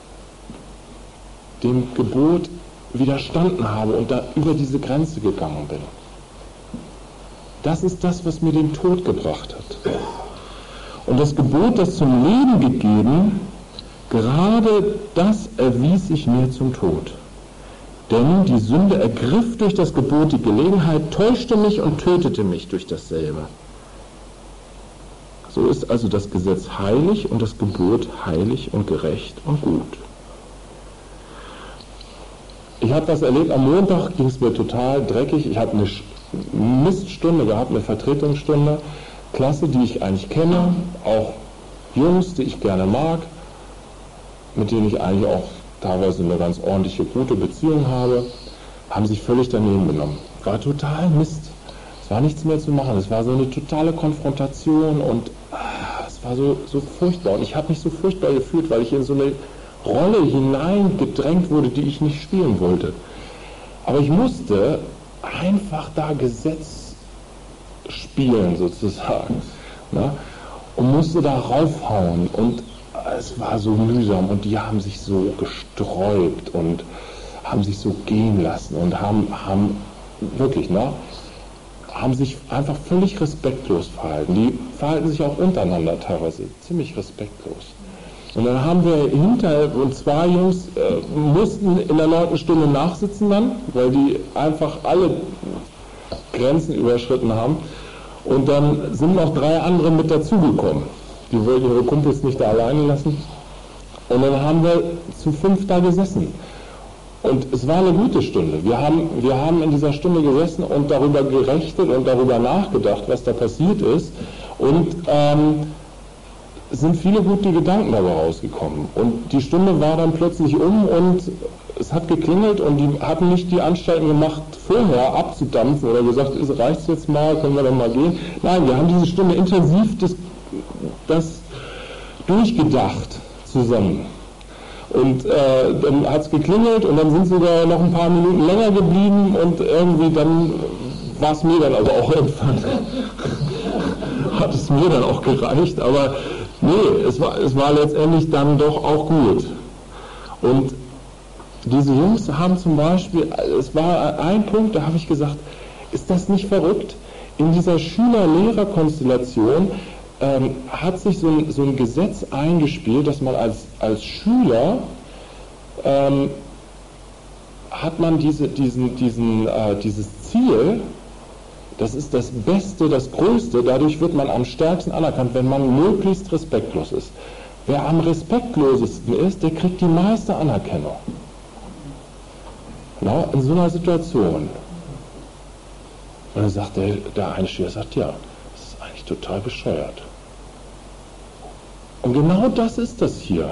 Speaker 1: dem Gebot widerstanden habe und da über diese Grenze gegangen bin. Das ist das, was mir den Tod gebracht hat. Und das Gebot, das zum Leben gegeben, gerade das erwies sich mir zum Tod. Denn die Sünde ergriff durch das Gebot die Gelegenheit, täuschte mich und tötete mich durch dasselbe. So ist also das Gesetz heilig und das Gebot heilig und gerecht und gut. Ich habe das erlebt, am Montag ging es mir total dreckig. Ich habe eine Miststunde gehabt, eine Vertretungsstunde. Klasse, die ich eigentlich kenne, auch Jungs, die ich gerne mag, mit denen ich eigentlich auch teilweise eine ganz ordentliche, gute Beziehung habe, haben sich völlig daneben genommen. War total Mist. Es war nichts mehr zu machen. Es war so eine totale Konfrontation und ah, es war so, so furchtbar. Und ich habe mich so furchtbar gefühlt, weil ich in so eine Rolle hineingedrängt wurde, die ich nicht spielen wollte. Aber ich musste einfach da Gesetz spielen, sozusagen. Ne? Und musste da raufhauen. Und es war so mühsam. Und die haben sich so gesträubt und haben sich so gehen lassen und haben, haben wirklich, ne? haben sich einfach völlig respektlos verhalten. Die verhalten sich auch untereinander teilweise ziemlich respektlos. Und dann haben wir hinter, und zwei Jungs äh, mussten in der neunten Stunde nachsitzen dann, weil die einfach alle Grenzen überschritten haben. Und dann sind noch drei andere mit dazugekommen. Die wollten ihre Kumpels nicht da alleine lassen. Und dann haben wir zu fünf da gesessen. Und es war eine gute Stunde. Wir haben, wir haben in dieser Stunde gesessen und darüber gerechnet und darüber nachgedacht, was da passiert ist. Und ähm, es sind viele gute Gedanken dabei rausgekommen. Und die Stunde war dann plötzlich um und es hat geklingelt und die hatten nicht die Anstalten gemacht, vorher abzudampfen oder gesagt, es reicht jetzt mal, können wir dann mal gehen. Nein, wir haben diese Stunde intensiv das, das durchgedacht zusammen. Und äh, dann hat es geklingelt und dann sind sie sogar noch ein paar Minuten länger geblieben und irgendwie dann war es mir dann also auch irgendwann, hat es mir dann auch gereicht, aber nee, es war, es war letztendlich dann doch auch gut. Und diese Jungs haben zum Beispiel, es war ein Punkt, da habe ich gesagt, ist das nicht verrückt? In dieser Schüler-Lehrer-Konstellation ähm, hat sich so ein, so ein Gesetz eingespielt, dass man als, als Schüler ähm, hat man diese, diesen, diesen, äh, dieses Ziel, das ist das Beste, das Größte, dadurch wird man am stärksten anerkannt, wenn man möglichst respektlos ist. Wer am respektlosesten ist, der kriegt die meiste Anerkennung. Genau, in so einer Situation. Und dann sagt der, der eine Schüler, sagt, ja, das ist eigentlich total bescheuert. Und genau das ist das hier.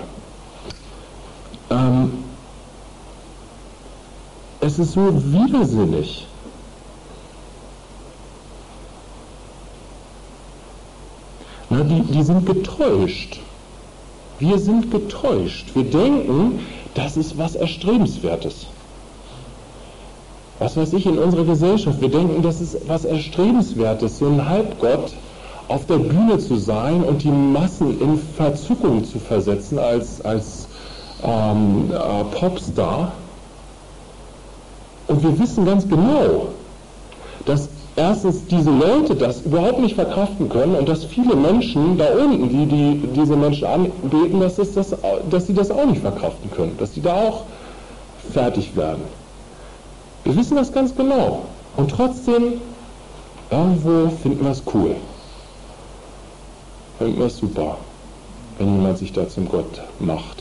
Speaker 1: Ähm, es ist so widersinnig. Na, die, die sind getäuscht. Wir sind getäuscht. Wir denken, das ist was Erstrebenswertes. Was weiß ich, in unserer Gesellschaft, wir denken, das ist was Erstrebenswertes, so ein Halbgott auf der Bühne zu sein und die Massen in Verzückung zu versetzen als, als ähm, äh, Popstar. Und wir wissen ganz genau, dass erstens diese Leute das überhaupt nicht verkraften können und dass viele Menschen da unten, die, die diese Menschen anbeten, dass, das, das, dass sie das auch nicht verkraften können, dass sie da auch fertig werden. Wir wissen das ganz genau. Und trotzdem, irgendwo finden wir es cool. Finden wir es super, wenn jemand sich da zum Gott macht.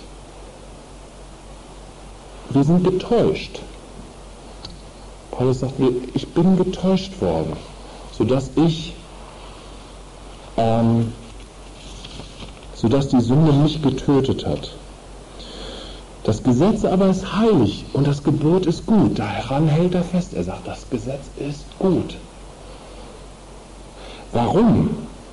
Speaker 1: Wir sind getäuscht. Paulus sagt mir, ich bin getäuscht worden, sodass ich, ähm, sodass die Sünde mich getötet hat. Das Gesetz aber ist heilig und das Gebot ist gut. Daran hält er fest. Er sagt, das Gesetz ist gut. Warum?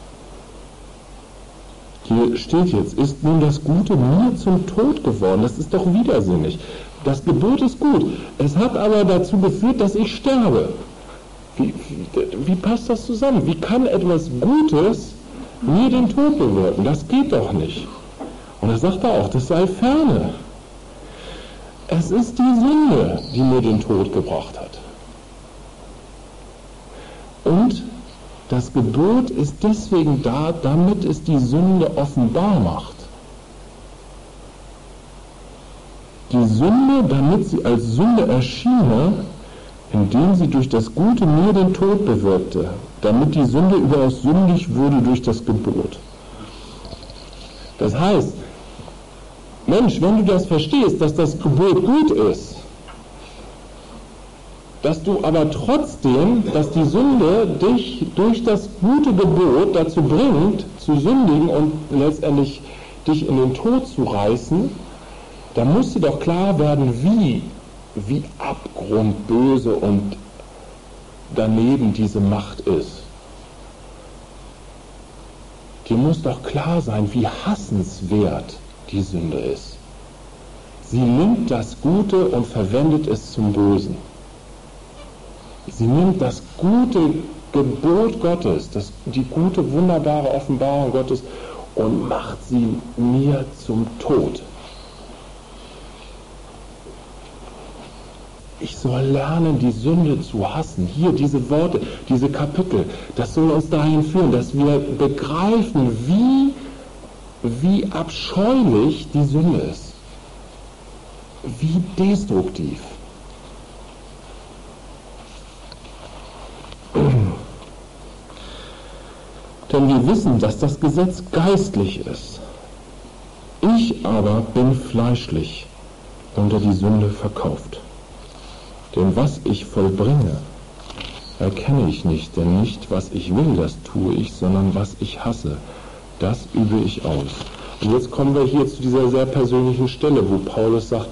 Speaker 1: Hier steht jetzt, ist nun das Gute mir zum Tod geworden. Das ist doch widersinnig. Das Gebot ist gut. Es hat aber dazu geführt, dass ich sterbe. Wie, wie, wie passt das zusammen? Wie kann etwas Gutes mir den Tod bewirken? Das geht doch nicht. Und er sagt auch, das sei ferne. Es ist die Sünde, die mir den Tod gebracht hat. Und das Gebot ist deswegen da, damit es die Sünde offenbar macht. die Sünde, damit sie als Sünde erschiene, indem sie durch das Gute mir den Tod bewirkte, damit die Sünde überaus sündig wurde durch das Gebot. Das heißt, Mensch, wenn du das verstehst, dass das Gebot gut ist, dass du aber trotzdem, dass die Sünde dich durch das gute Gebot dazu bringt, zu sündigen und letztendlich dich in den Tod zu reißen, da muss dir doch klar werden, wie, wie abgrundböse und daneben diese Macht ist. Dir muss doch klar sein, wie hassenswert die Sünde ist. Sie nimmt das Gute und verwendet es zum Bösen. Sie nimmt das gute Gebot Gottes, das, die gute, wunderbare Offenbarung Gottes und macht sie mir zum Tod. Ich soll lernen, die Sünde zu hassen. Hier diese Worte, diese Kapitel, das soll uns dahin führen, dass wir begreifen, wie, wie abscheulich die Sünde ist. Wie destruktiv. Denn wir wissen, dass das Gesetz geistlich ist. Ich aber bin fleischlich, unter die Sünde verkauft. Denn was ich vollbringe, erkenne ich nicht, denn nicht, was ich will, das tue ich, sondern was ich hasse, das übe ich aus. Und jetzt kommen wir hier zu dieser sehr persönlichen Stelle, wo Paulus sagt,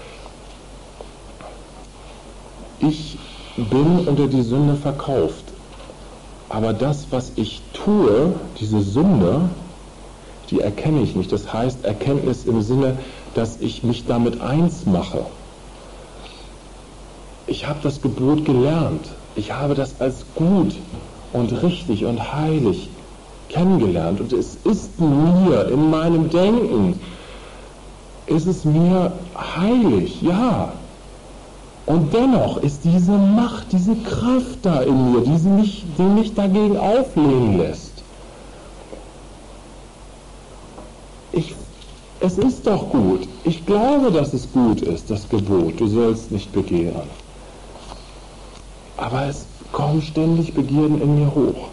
Speaker 1: ich bin unter die Sünde verkauft. Aber das, was ich tue, diese Sünde, die erkenne ich nicht. Das heißt, Erkenntnis im Sinne, dass ich mich damit eins mache. Ich habe das Gebot gelernt. Ich habe das als gut und richtig und heilig kennengelernt. Und es ist mir, in meinem Denken, ist es mir heilig, ja. Und dennoch ist diese Macht, diese Kraft da in mir, die mich, die mich dagegen auflehnen lässt. Ich, es ist doch gut. Ich glaube, dass es gut ist, das Gebot. Du sollst nicht begehren. Aber es kommen ständig Begierden in mir hoch.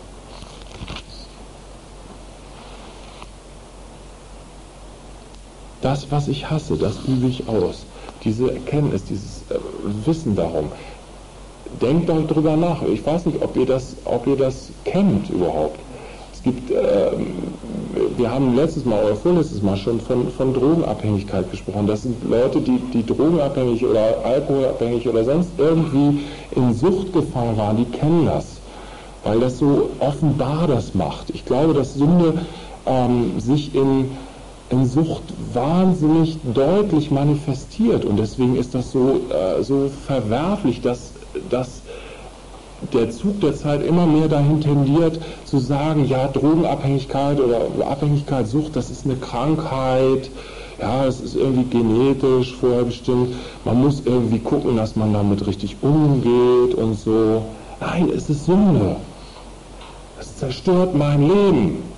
Speaker 1: Das, was ich hasse, das übe ich aus. Diese Erkenntnis, dieses äh, Wissen darum. Denkt doch drüber nach. Ich weiß nicht, ob ihr das, ob ihr das kennt überhaupt. Es gibt, äh, wir haben letztes Mal oder vorletztes Mal schon von, von Drogenabhängigkeit gesprochen. Das sind Leute, die, die drogenabhängig oder alkoholabhängig oder sonst irgendwie in Sucht gefangen waren, die kennen das. Weil das so offenbar das macht. Ich glaube, dass Sünde ähm, sich in in Sucht wahnsinnig deutlich manifestiert und deswegen ist das so, äh, so verwerflich, dass, dass der Zug der Zeit immer mehr dahin tendiert zu sagen, ja, Drogenabhängigkeit oder Abhängigkeit, Sucht, das ist eine Krankheit, ja, es ist irgendwie genetisch vorher bestimmt, man muss irgendwie gucken, dass man damit richtig umgeht und so. Nein, es ist Sünde. Es zerstört mein Leben.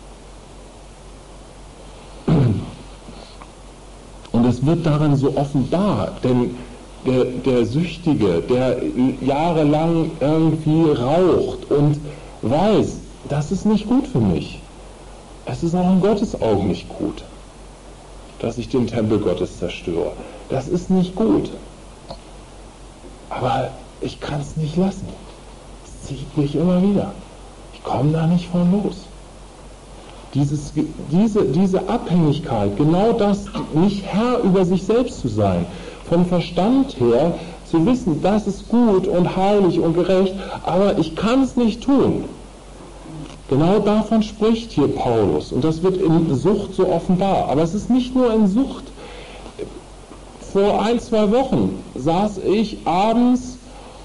Speaker 1: Und es wird darin so offenbar, denn der, der Süchtige, der jahrelang irgendwie raucht und weiß, das ist nicht gut für mich. Es ist auch in Gottes Augen nicht gut, dass ich den Tempel Gottes zerstöre. Das ist nicht gut. Aber ich kann es nicht lassen. Es zieht mich immer wieder. Ich komme da nicht von los. Dieses, diese, diese Abhängigkeit, genau das, nicht Herr über sich selbst zu sein, vom Verstand her zu wissen, das ist gut und heilig und gerecht, aber ich kann es nicht tun. Genau davon spricht hier Paulus und das wird in Sucht so offenbar. Aber es ist nicht nur in Sucht. Vor ein, zwei Wochen saß ich abends,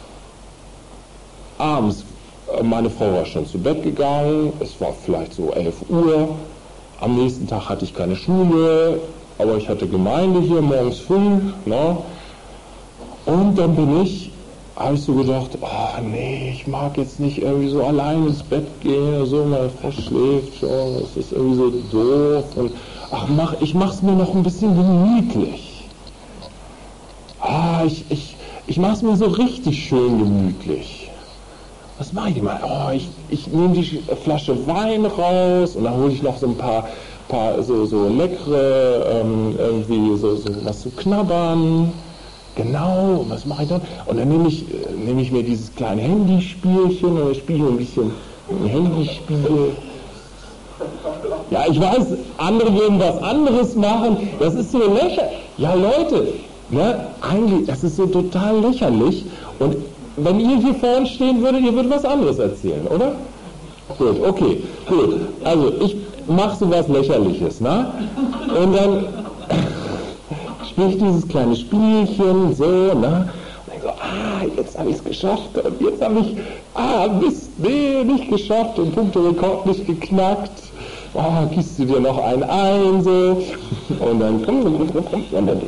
Speaker 1: abends, meine Frau war schon zu Bett gegangen, es war vielleicht so elf Uhr, am nächsten Tag hatte ich keine Schule, aber ich hatte Gemeinde hier morgens früh, ne? Und dann bin ich, habe ich so gedacht, oh nee, ich mag jetzt nicht irgendwie so allein ins Bett gehen oder so, meine Frau schläft schon, das ist irgendwie so doof und ach, mach, ich mach's mir noch ein bisschen gemütlich. ah, ich, ich, ich mache es mir so richtig schön gemütlich. Was mache ich immer? Oh, ich, ich nehme die Flasche Wein raus und dann hole ich noch so ein paar, paar so, so leckere, ähm, irgendwie so, so was zu knabbern. Genau, was mache ich dann? Und dann nehme ich, nehme ich mir dieses kleine Handyspielchen und dann spiele ich ein bisschen ein Handyspiel. Ja, ich weiß, andere würden was anderes machen. Das ist so lächerlich. Ja, Leute, ne, eigentlich, das ist so total lächerlich. Und wenn ihr hier vorne stehen würdet, ihr würdet was anderes erzählen, oder? Gut, okay, gut. Also, ich mache so was Lächerliches, ne? Und dann spiele ich dieses kleine Spielchen, so, ne? Und ich so, ah, jetzt habe ich es geschafft. Und jetzt habe ich, ah, Mist, nee, nicht geschafft. Und Punkterekord nicht geknackt. Oh, gießt du dir noch einen ein, so. Und dann, und dann,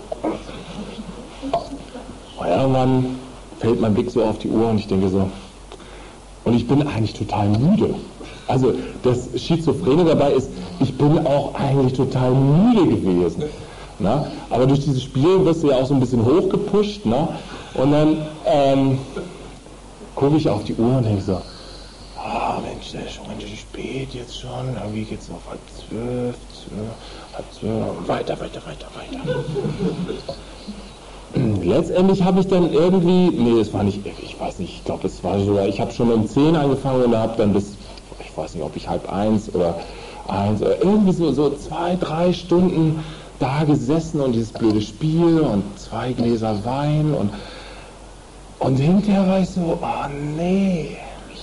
Speaker 1: oh ja, Mann, fällt mein Blick so auf die Uhr und ich denke so, und ich bin eigentlich total müde. Also das Schizophrene dabei ist, ich bin auch eigentlich total müde gewesen. Na? Aber durch dieses Spiel wirst du ja auch so ein bisschen hochgepusht. Na? Und dann ähm, gucke ich auf die Uhr und denke so, ah Mensch, das ist schon ganz schön spät jetzt schon, irgendwie geht es auf halb zwölf, zwölf, halb zwölf, weiter, weiter, weiter, weiter. Letztendlich habe ich dann irgendwie, nee, das war nicht, ich weiß nicht, ich glaube, es war sogar, ich habe schon um zehn angefangen und habe dann bis, ich weiß nicht, ob ich halb eins oder eins oder irgendwie so, so zwei, drei Stunden da gesessen und dieses blöde Spiel und zwei Gläser Wein und, und hinterher war ich so, oh nee,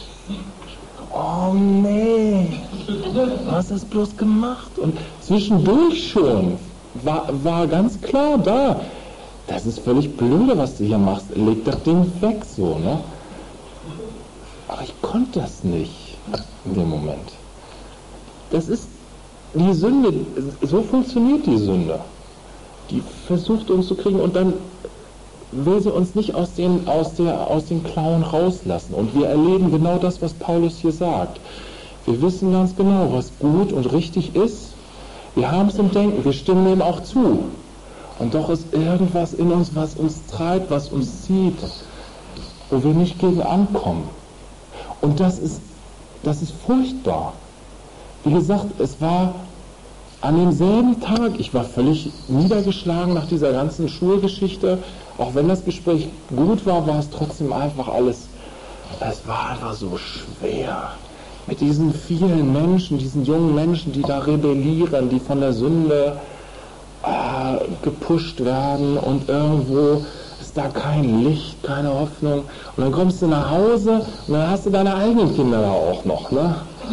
Speaker 1: oh nee, was hast du das bloß gemacht? Und zwischendurch schon war, war ganz klar da, das ist völlig blöde, was du hier machst. Leg das Ding weg, so, ne? Aber ich konnte das nicht in dem Moment. Das ist die Sünde, so funktioniert die Sünde. Die versucht uns zu kriegen und dann will sie uns nicht aus den, aus der, aus den Klauen rauslassen. Und wir erleben genau das, was Paulus hier sagt. Wir wissen ganz genau, was gut und richtig ist. Wir haben es im Denken, wir stimmen dem auch zu. Und doch ist irgendwas in uns, was uns treibt, was uns zieht, wo wir nicht gegen ankommen. Und das ist, das ist furchtbar. Wie gesagt, es war an demselben Tag, ich war völlig niedergeschlagen nach dieser ganzen Schulgeschichte. Auch wenn das Gespräch gut war, war es trotzdem einfach alles, es war einfach so schwer. Mit diesen vielen Menschen, diesen jungen Menschen, die da rebellieren, die von der Sünde gepusht werden und irgendwo ist da kein Licht, keine Hoffnung und dann kommst du nach Hause und dann hast du deine eigenen Kinder da auch noch, ne?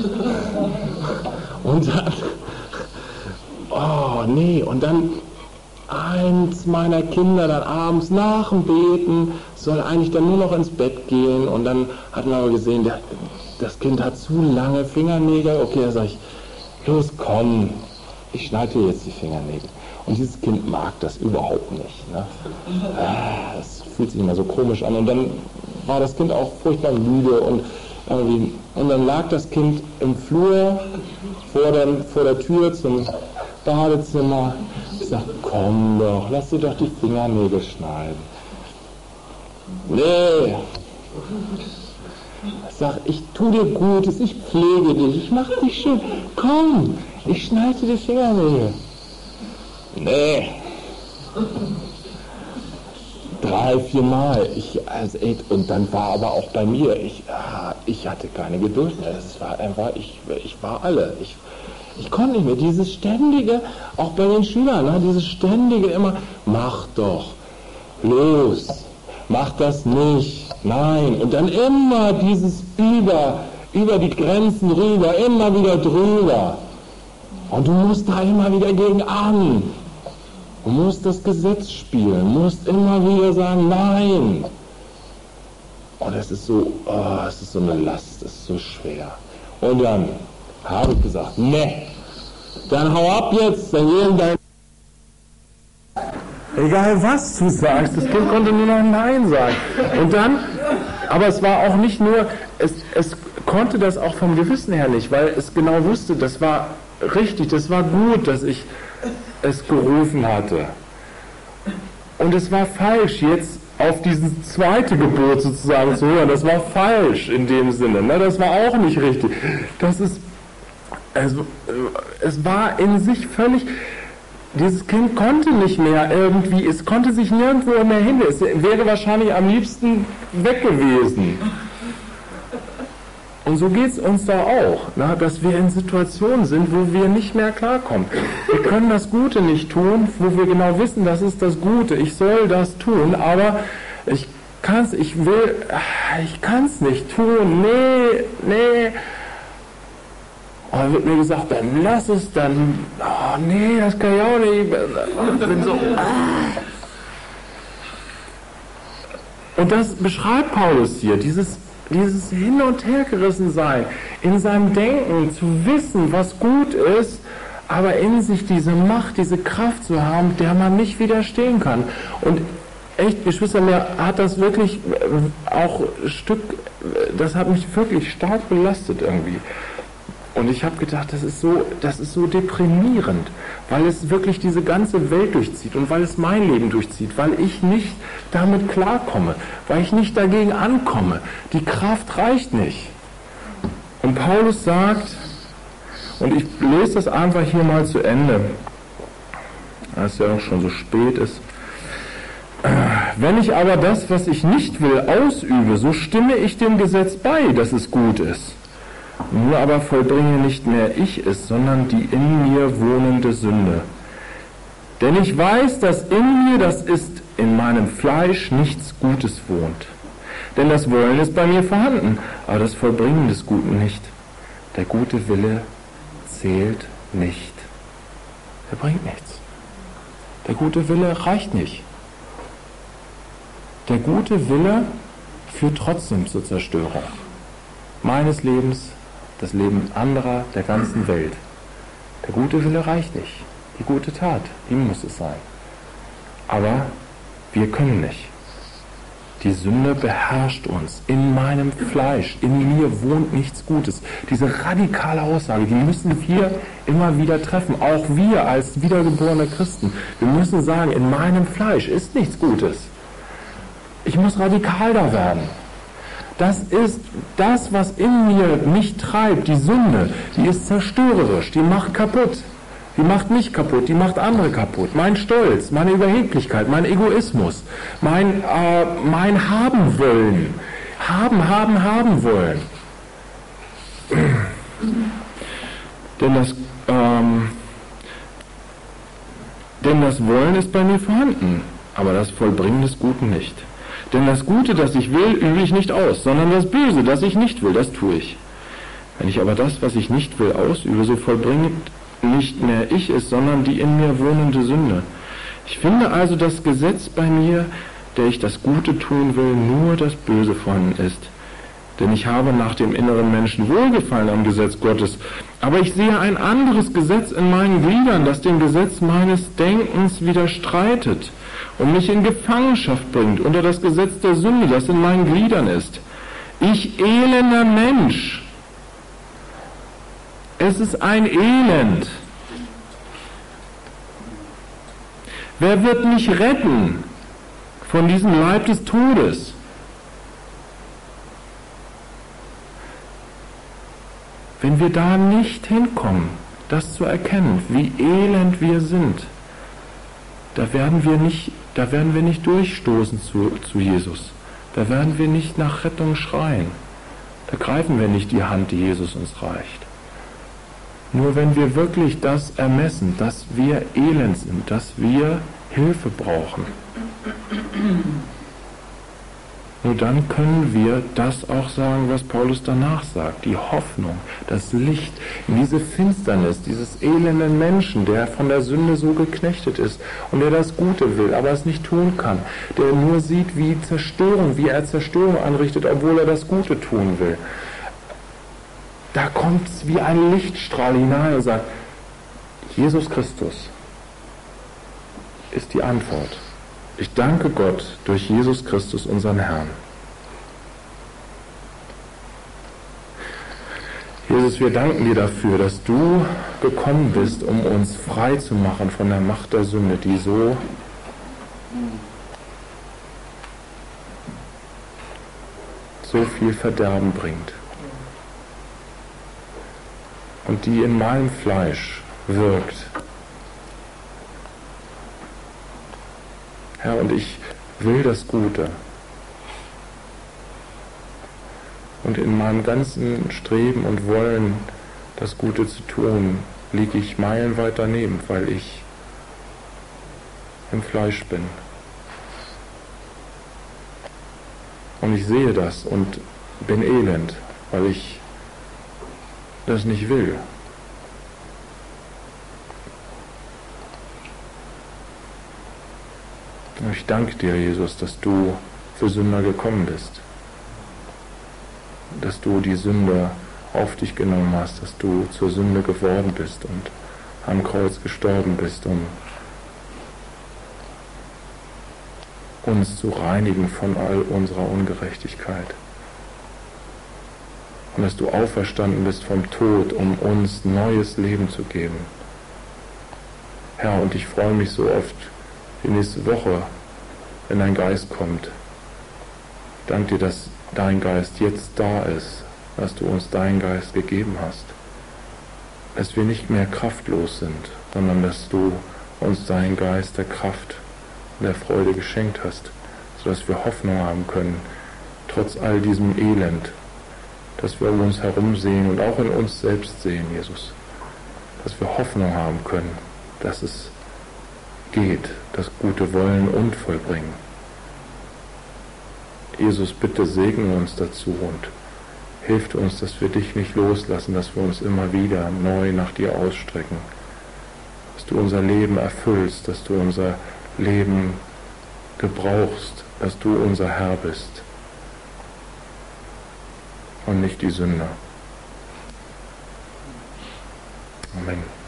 Speaker 1: Und dann, oh nee, und dann eins meiner Kinder dann abends nach dem Beten soll eigentlich dann nur noch ins Bett gehen und dann hat man aber gesehen, der, das Kind hat zu lange Fingernägel, okay, da sag ich, los komm, ich schneide dir jetzt die Fingernägel. Und dieses Kind mag das überhaupt nicht. Ne? Das fühlt sich immer so komisch an. Und dann war das Kind auch furchtbar müde. Und, irgendwie, und dann lag das Kind im Flur vor der, vor der Tür zum Badezimmer. Ich sag, komm doch, lass dir doch die Fingernägel schneiden. Nee. Ich sag, ich tu dir Gutes, ich pflege dich, ich mach dich schön. Komm, ich schneide dir die Fingernägel. Nee. Drei, vier Mal. Ich, also, ey, und dann war aber auch bei mir, ich, ah, ich hatte keine Geduld mehr. Es war einfach, ich, ich war alle. Ich, ich konnte nicht mehr. Dieses ständige, auch bei den Schülern, ne, dieses ständige immer, mach doch, los, mach das nicht, nein. Und dann immer dieses über, über die Grenzen rüber, immer wieder drüber. Und du musst da immer wieder gegen an. Du musst das Gesetz spielen, musst immer wieder sagen, nein. Und es ist so, oh, es ist so eine Last, es ist so schwer. Und dann habe ich gesagt, ne, dann hau ab jetzt, dann geh in dein... Egal was du sagst, das Kind konnte nur noch Nein sagen. Und dann, aber es war auch nicht nur, es, es konnte das auch vom Gewissen her nicht, weil es genau wusste, das war richtig, das war gut, dass ich es gerufen hatte. Und es war falsch, jetzt auf diese zweite Geburt sozusagen zu hören. Das war falsch in dem Sinne. Ne? Das war auch nicht richtig. Das ist, also, es war in sich völlig, dieses Kind konnte nicht mehr irgendwie, es konnte sich nirgendwo mehr hin. Es wäre wahrscheinlich am liebsten weg gewesen. Und so geht es uns da auch, na, dass wir in Situationen sind, wo wir nicht mehr klarkommen. Wir können das Gute nicht tun, wo wir genau wissen, das ist das Gute. Ich soll das tun, aber ich kann's, ich will, ich kann es nicht tun. Nee, nee. Und dann wird mir gesagt, dann lass es, dann, oh nee, das kann ich auch nicht. Ich bin so, ah. Und das beschreibt Paulus hier, dieses Dieses Hin- und Hergerissen sein, in seinem Denken zu wissen, was gut ist, aber in sich diese Macht, diese Kraft zu haben, der man nicht widerstehen kann. Und echt, Geschwister, mir hat das wirklich auch ein Stück, das hat mich wirklich stark belastet irgendwie. Und ich habe gedacht, das ist so, das ist so deprimierend, weil es wirklich diese ganze Welt durchzieht und weil es mein Leben durchzieht, weil ich nicht damit klarkomme, weil ich nicht dagegen ankomme. Die Kraft reicht nicht. Und Paulus sagt, und ich lese das einfach hier mal zu Ende, weil es ja auch schon so spät ist. Wenn ich aber das, was ich nicht will, ausübe, so stimme ich dem Gesetz bei, dass es gut ist. Nur aber vollbringe nicht mehr ich es, sondern die in mir wohnende Sünde. Denn ich weiß, dass in mir, das ist in meinem Fleisch, nichts Gutes wohnt. Denn das Wollen ist bei mir vorhanden, aber das Vollbringen des Guten nicht. Der gute Wille zählt nicht. Er bringt nichts. Der gute Wille reicht nicht. Der gute Wille führt trotzdem zur Zerstörung meines Lebens, das Leben anderer, der ganzen Welt. Der gute Wille reicht nicht. Die gute Tat, die muss es sein. Aber wir können nicht. Die Sünde beherrscht uns. In meinem Fleisch, in mir wohnt nichts Gutes. Diese radikale Aussage, die müssen wir immer wieder treffen. Auch wir als wiedergeborene Christen. Wir müssen sagen, in meinem Fleisch ist nichts Gutes. Ich muss radikal da werden. Das ist das, was in mir mich treibt, die Sünde, die ist zerstörerisch, die macht kaputt. Die macht mich kaputt, die macht andere kaputt. Mein Stolz, meine Überheblichkeit, mein Egoismus, mein, äh, mein Haben wollen. Haben, haben, haben wollen. Denn das, ähm, denn das Wollen ist bei mir vorhanden, aber das Vollbringen des Guten nicht. Denn das Gute, das ich will, übe ich nicht aus, sondern das Böse, das ich nicht will, das tue ich. Wenn ich aber das, was ich nicht will, ausübe, so vollbringt nicht mehr ich es, sondern die in mir wohnende Sünde. Ich finde also das Gesetz bei mir, der ich das Gute tun will, nur das Böse vorhanden ist. Denn ich habe nach dem inneren Menschen Wohlgefallen am Gesetz Gottes, aber ich sehe ein anderes Gesetz in meinen Gliedern, das dem Gesetz meines Denkens widerstreitet und mich in Gefangenschaft bringt unter das Gesetz der Sünde, das in meinen Gliedern ist. Ich elender Mensch! Es ist ein Elend. Wer wird mich retten von diesem Leib des Todes? Wenn wir da nicht hinkommen, das zu erkennen, wie elend wir sind, da werden wir nicht, da werden wir nicht durchstoßen zu, zu Jesus. Da werden wir nicht nach Rettung schreien. Da greifen wir nicht die Hand, die Jesus uns reicht. Nur wenn wir wirklich das ermessen, dass wir elend sind, dass wir Hilfe brauchen, nur dann können wir das auch sagen, was Paulus danach sagt. Die Hoffnung, das Licht in diese Finsternis, dieses elenden Menschen, der von der Sünde so geknechtet ist und der das Gute will, aber es nicht tun kann, der nur sieht, wie Zerstörung, wie er Zerstörung anrichtet, obwohl er das Gute tun will. Da kommt es wie ein Lichtstrahl hinein und sagt, Jesus Christus ist die Antwort. Ich danke Gott durch Jesus Christus, unseren Herrn. Jesus, wir danken dir dafür, dass du gekommen bist, um uns frei zu machen von der Macht der Sünde, die so so viel Verderben bringt und die in meinem Fleisch wirkt. Herr, und ich will das Gute. Und in meinem ganzen Streben und Wollen, das Gute zu tun, liege ich meilenweit daneben, weil ich im Fleisch bin. Und ich sehe das und bin elend, weil ich das nicht will. Und ich danke dir, Jesus, dass du für Sünder gekommen bist. Dass du die Sünde auf dich genommen hast, dass du zur Sünde geworden bist und am Kreuz gestorben bist, um uns zu reinigen von all unserer Ungerechtigkeit. Und dass du auferstanden bist vom Tod, um uns neues Leben zu geben. Herr, und ich freue mich so oft die nächste Woche, wenn dein Geist kommt. Ich danke dir, dass dein Geist jetzt da ist, dass du uns deinen Geist gegeben hast. Dass wir nicht mehr kraftlos sind, sondern dass du uns deinen Geist der Kraft und der Freude geschenkt hast, sodass wir Hoffnung haben können, trotz all diesem Elend, dass wir um uns herum sehen und auch in uns selbst sehen, Jesus, dass wir Hoffnung haben können, dass es geht, das Gute wollen und vollbringen. Jesus, bitte segne uns dazu und hilf uns, dass wir dich nicht loslassen, dass wir uns immer wieder neu nach dir ausstrecken, dass du unser Leben erfüllst, dass du unser Leben gebrauchst, dass du unser Herr bist und nicht die Sünder. Amen.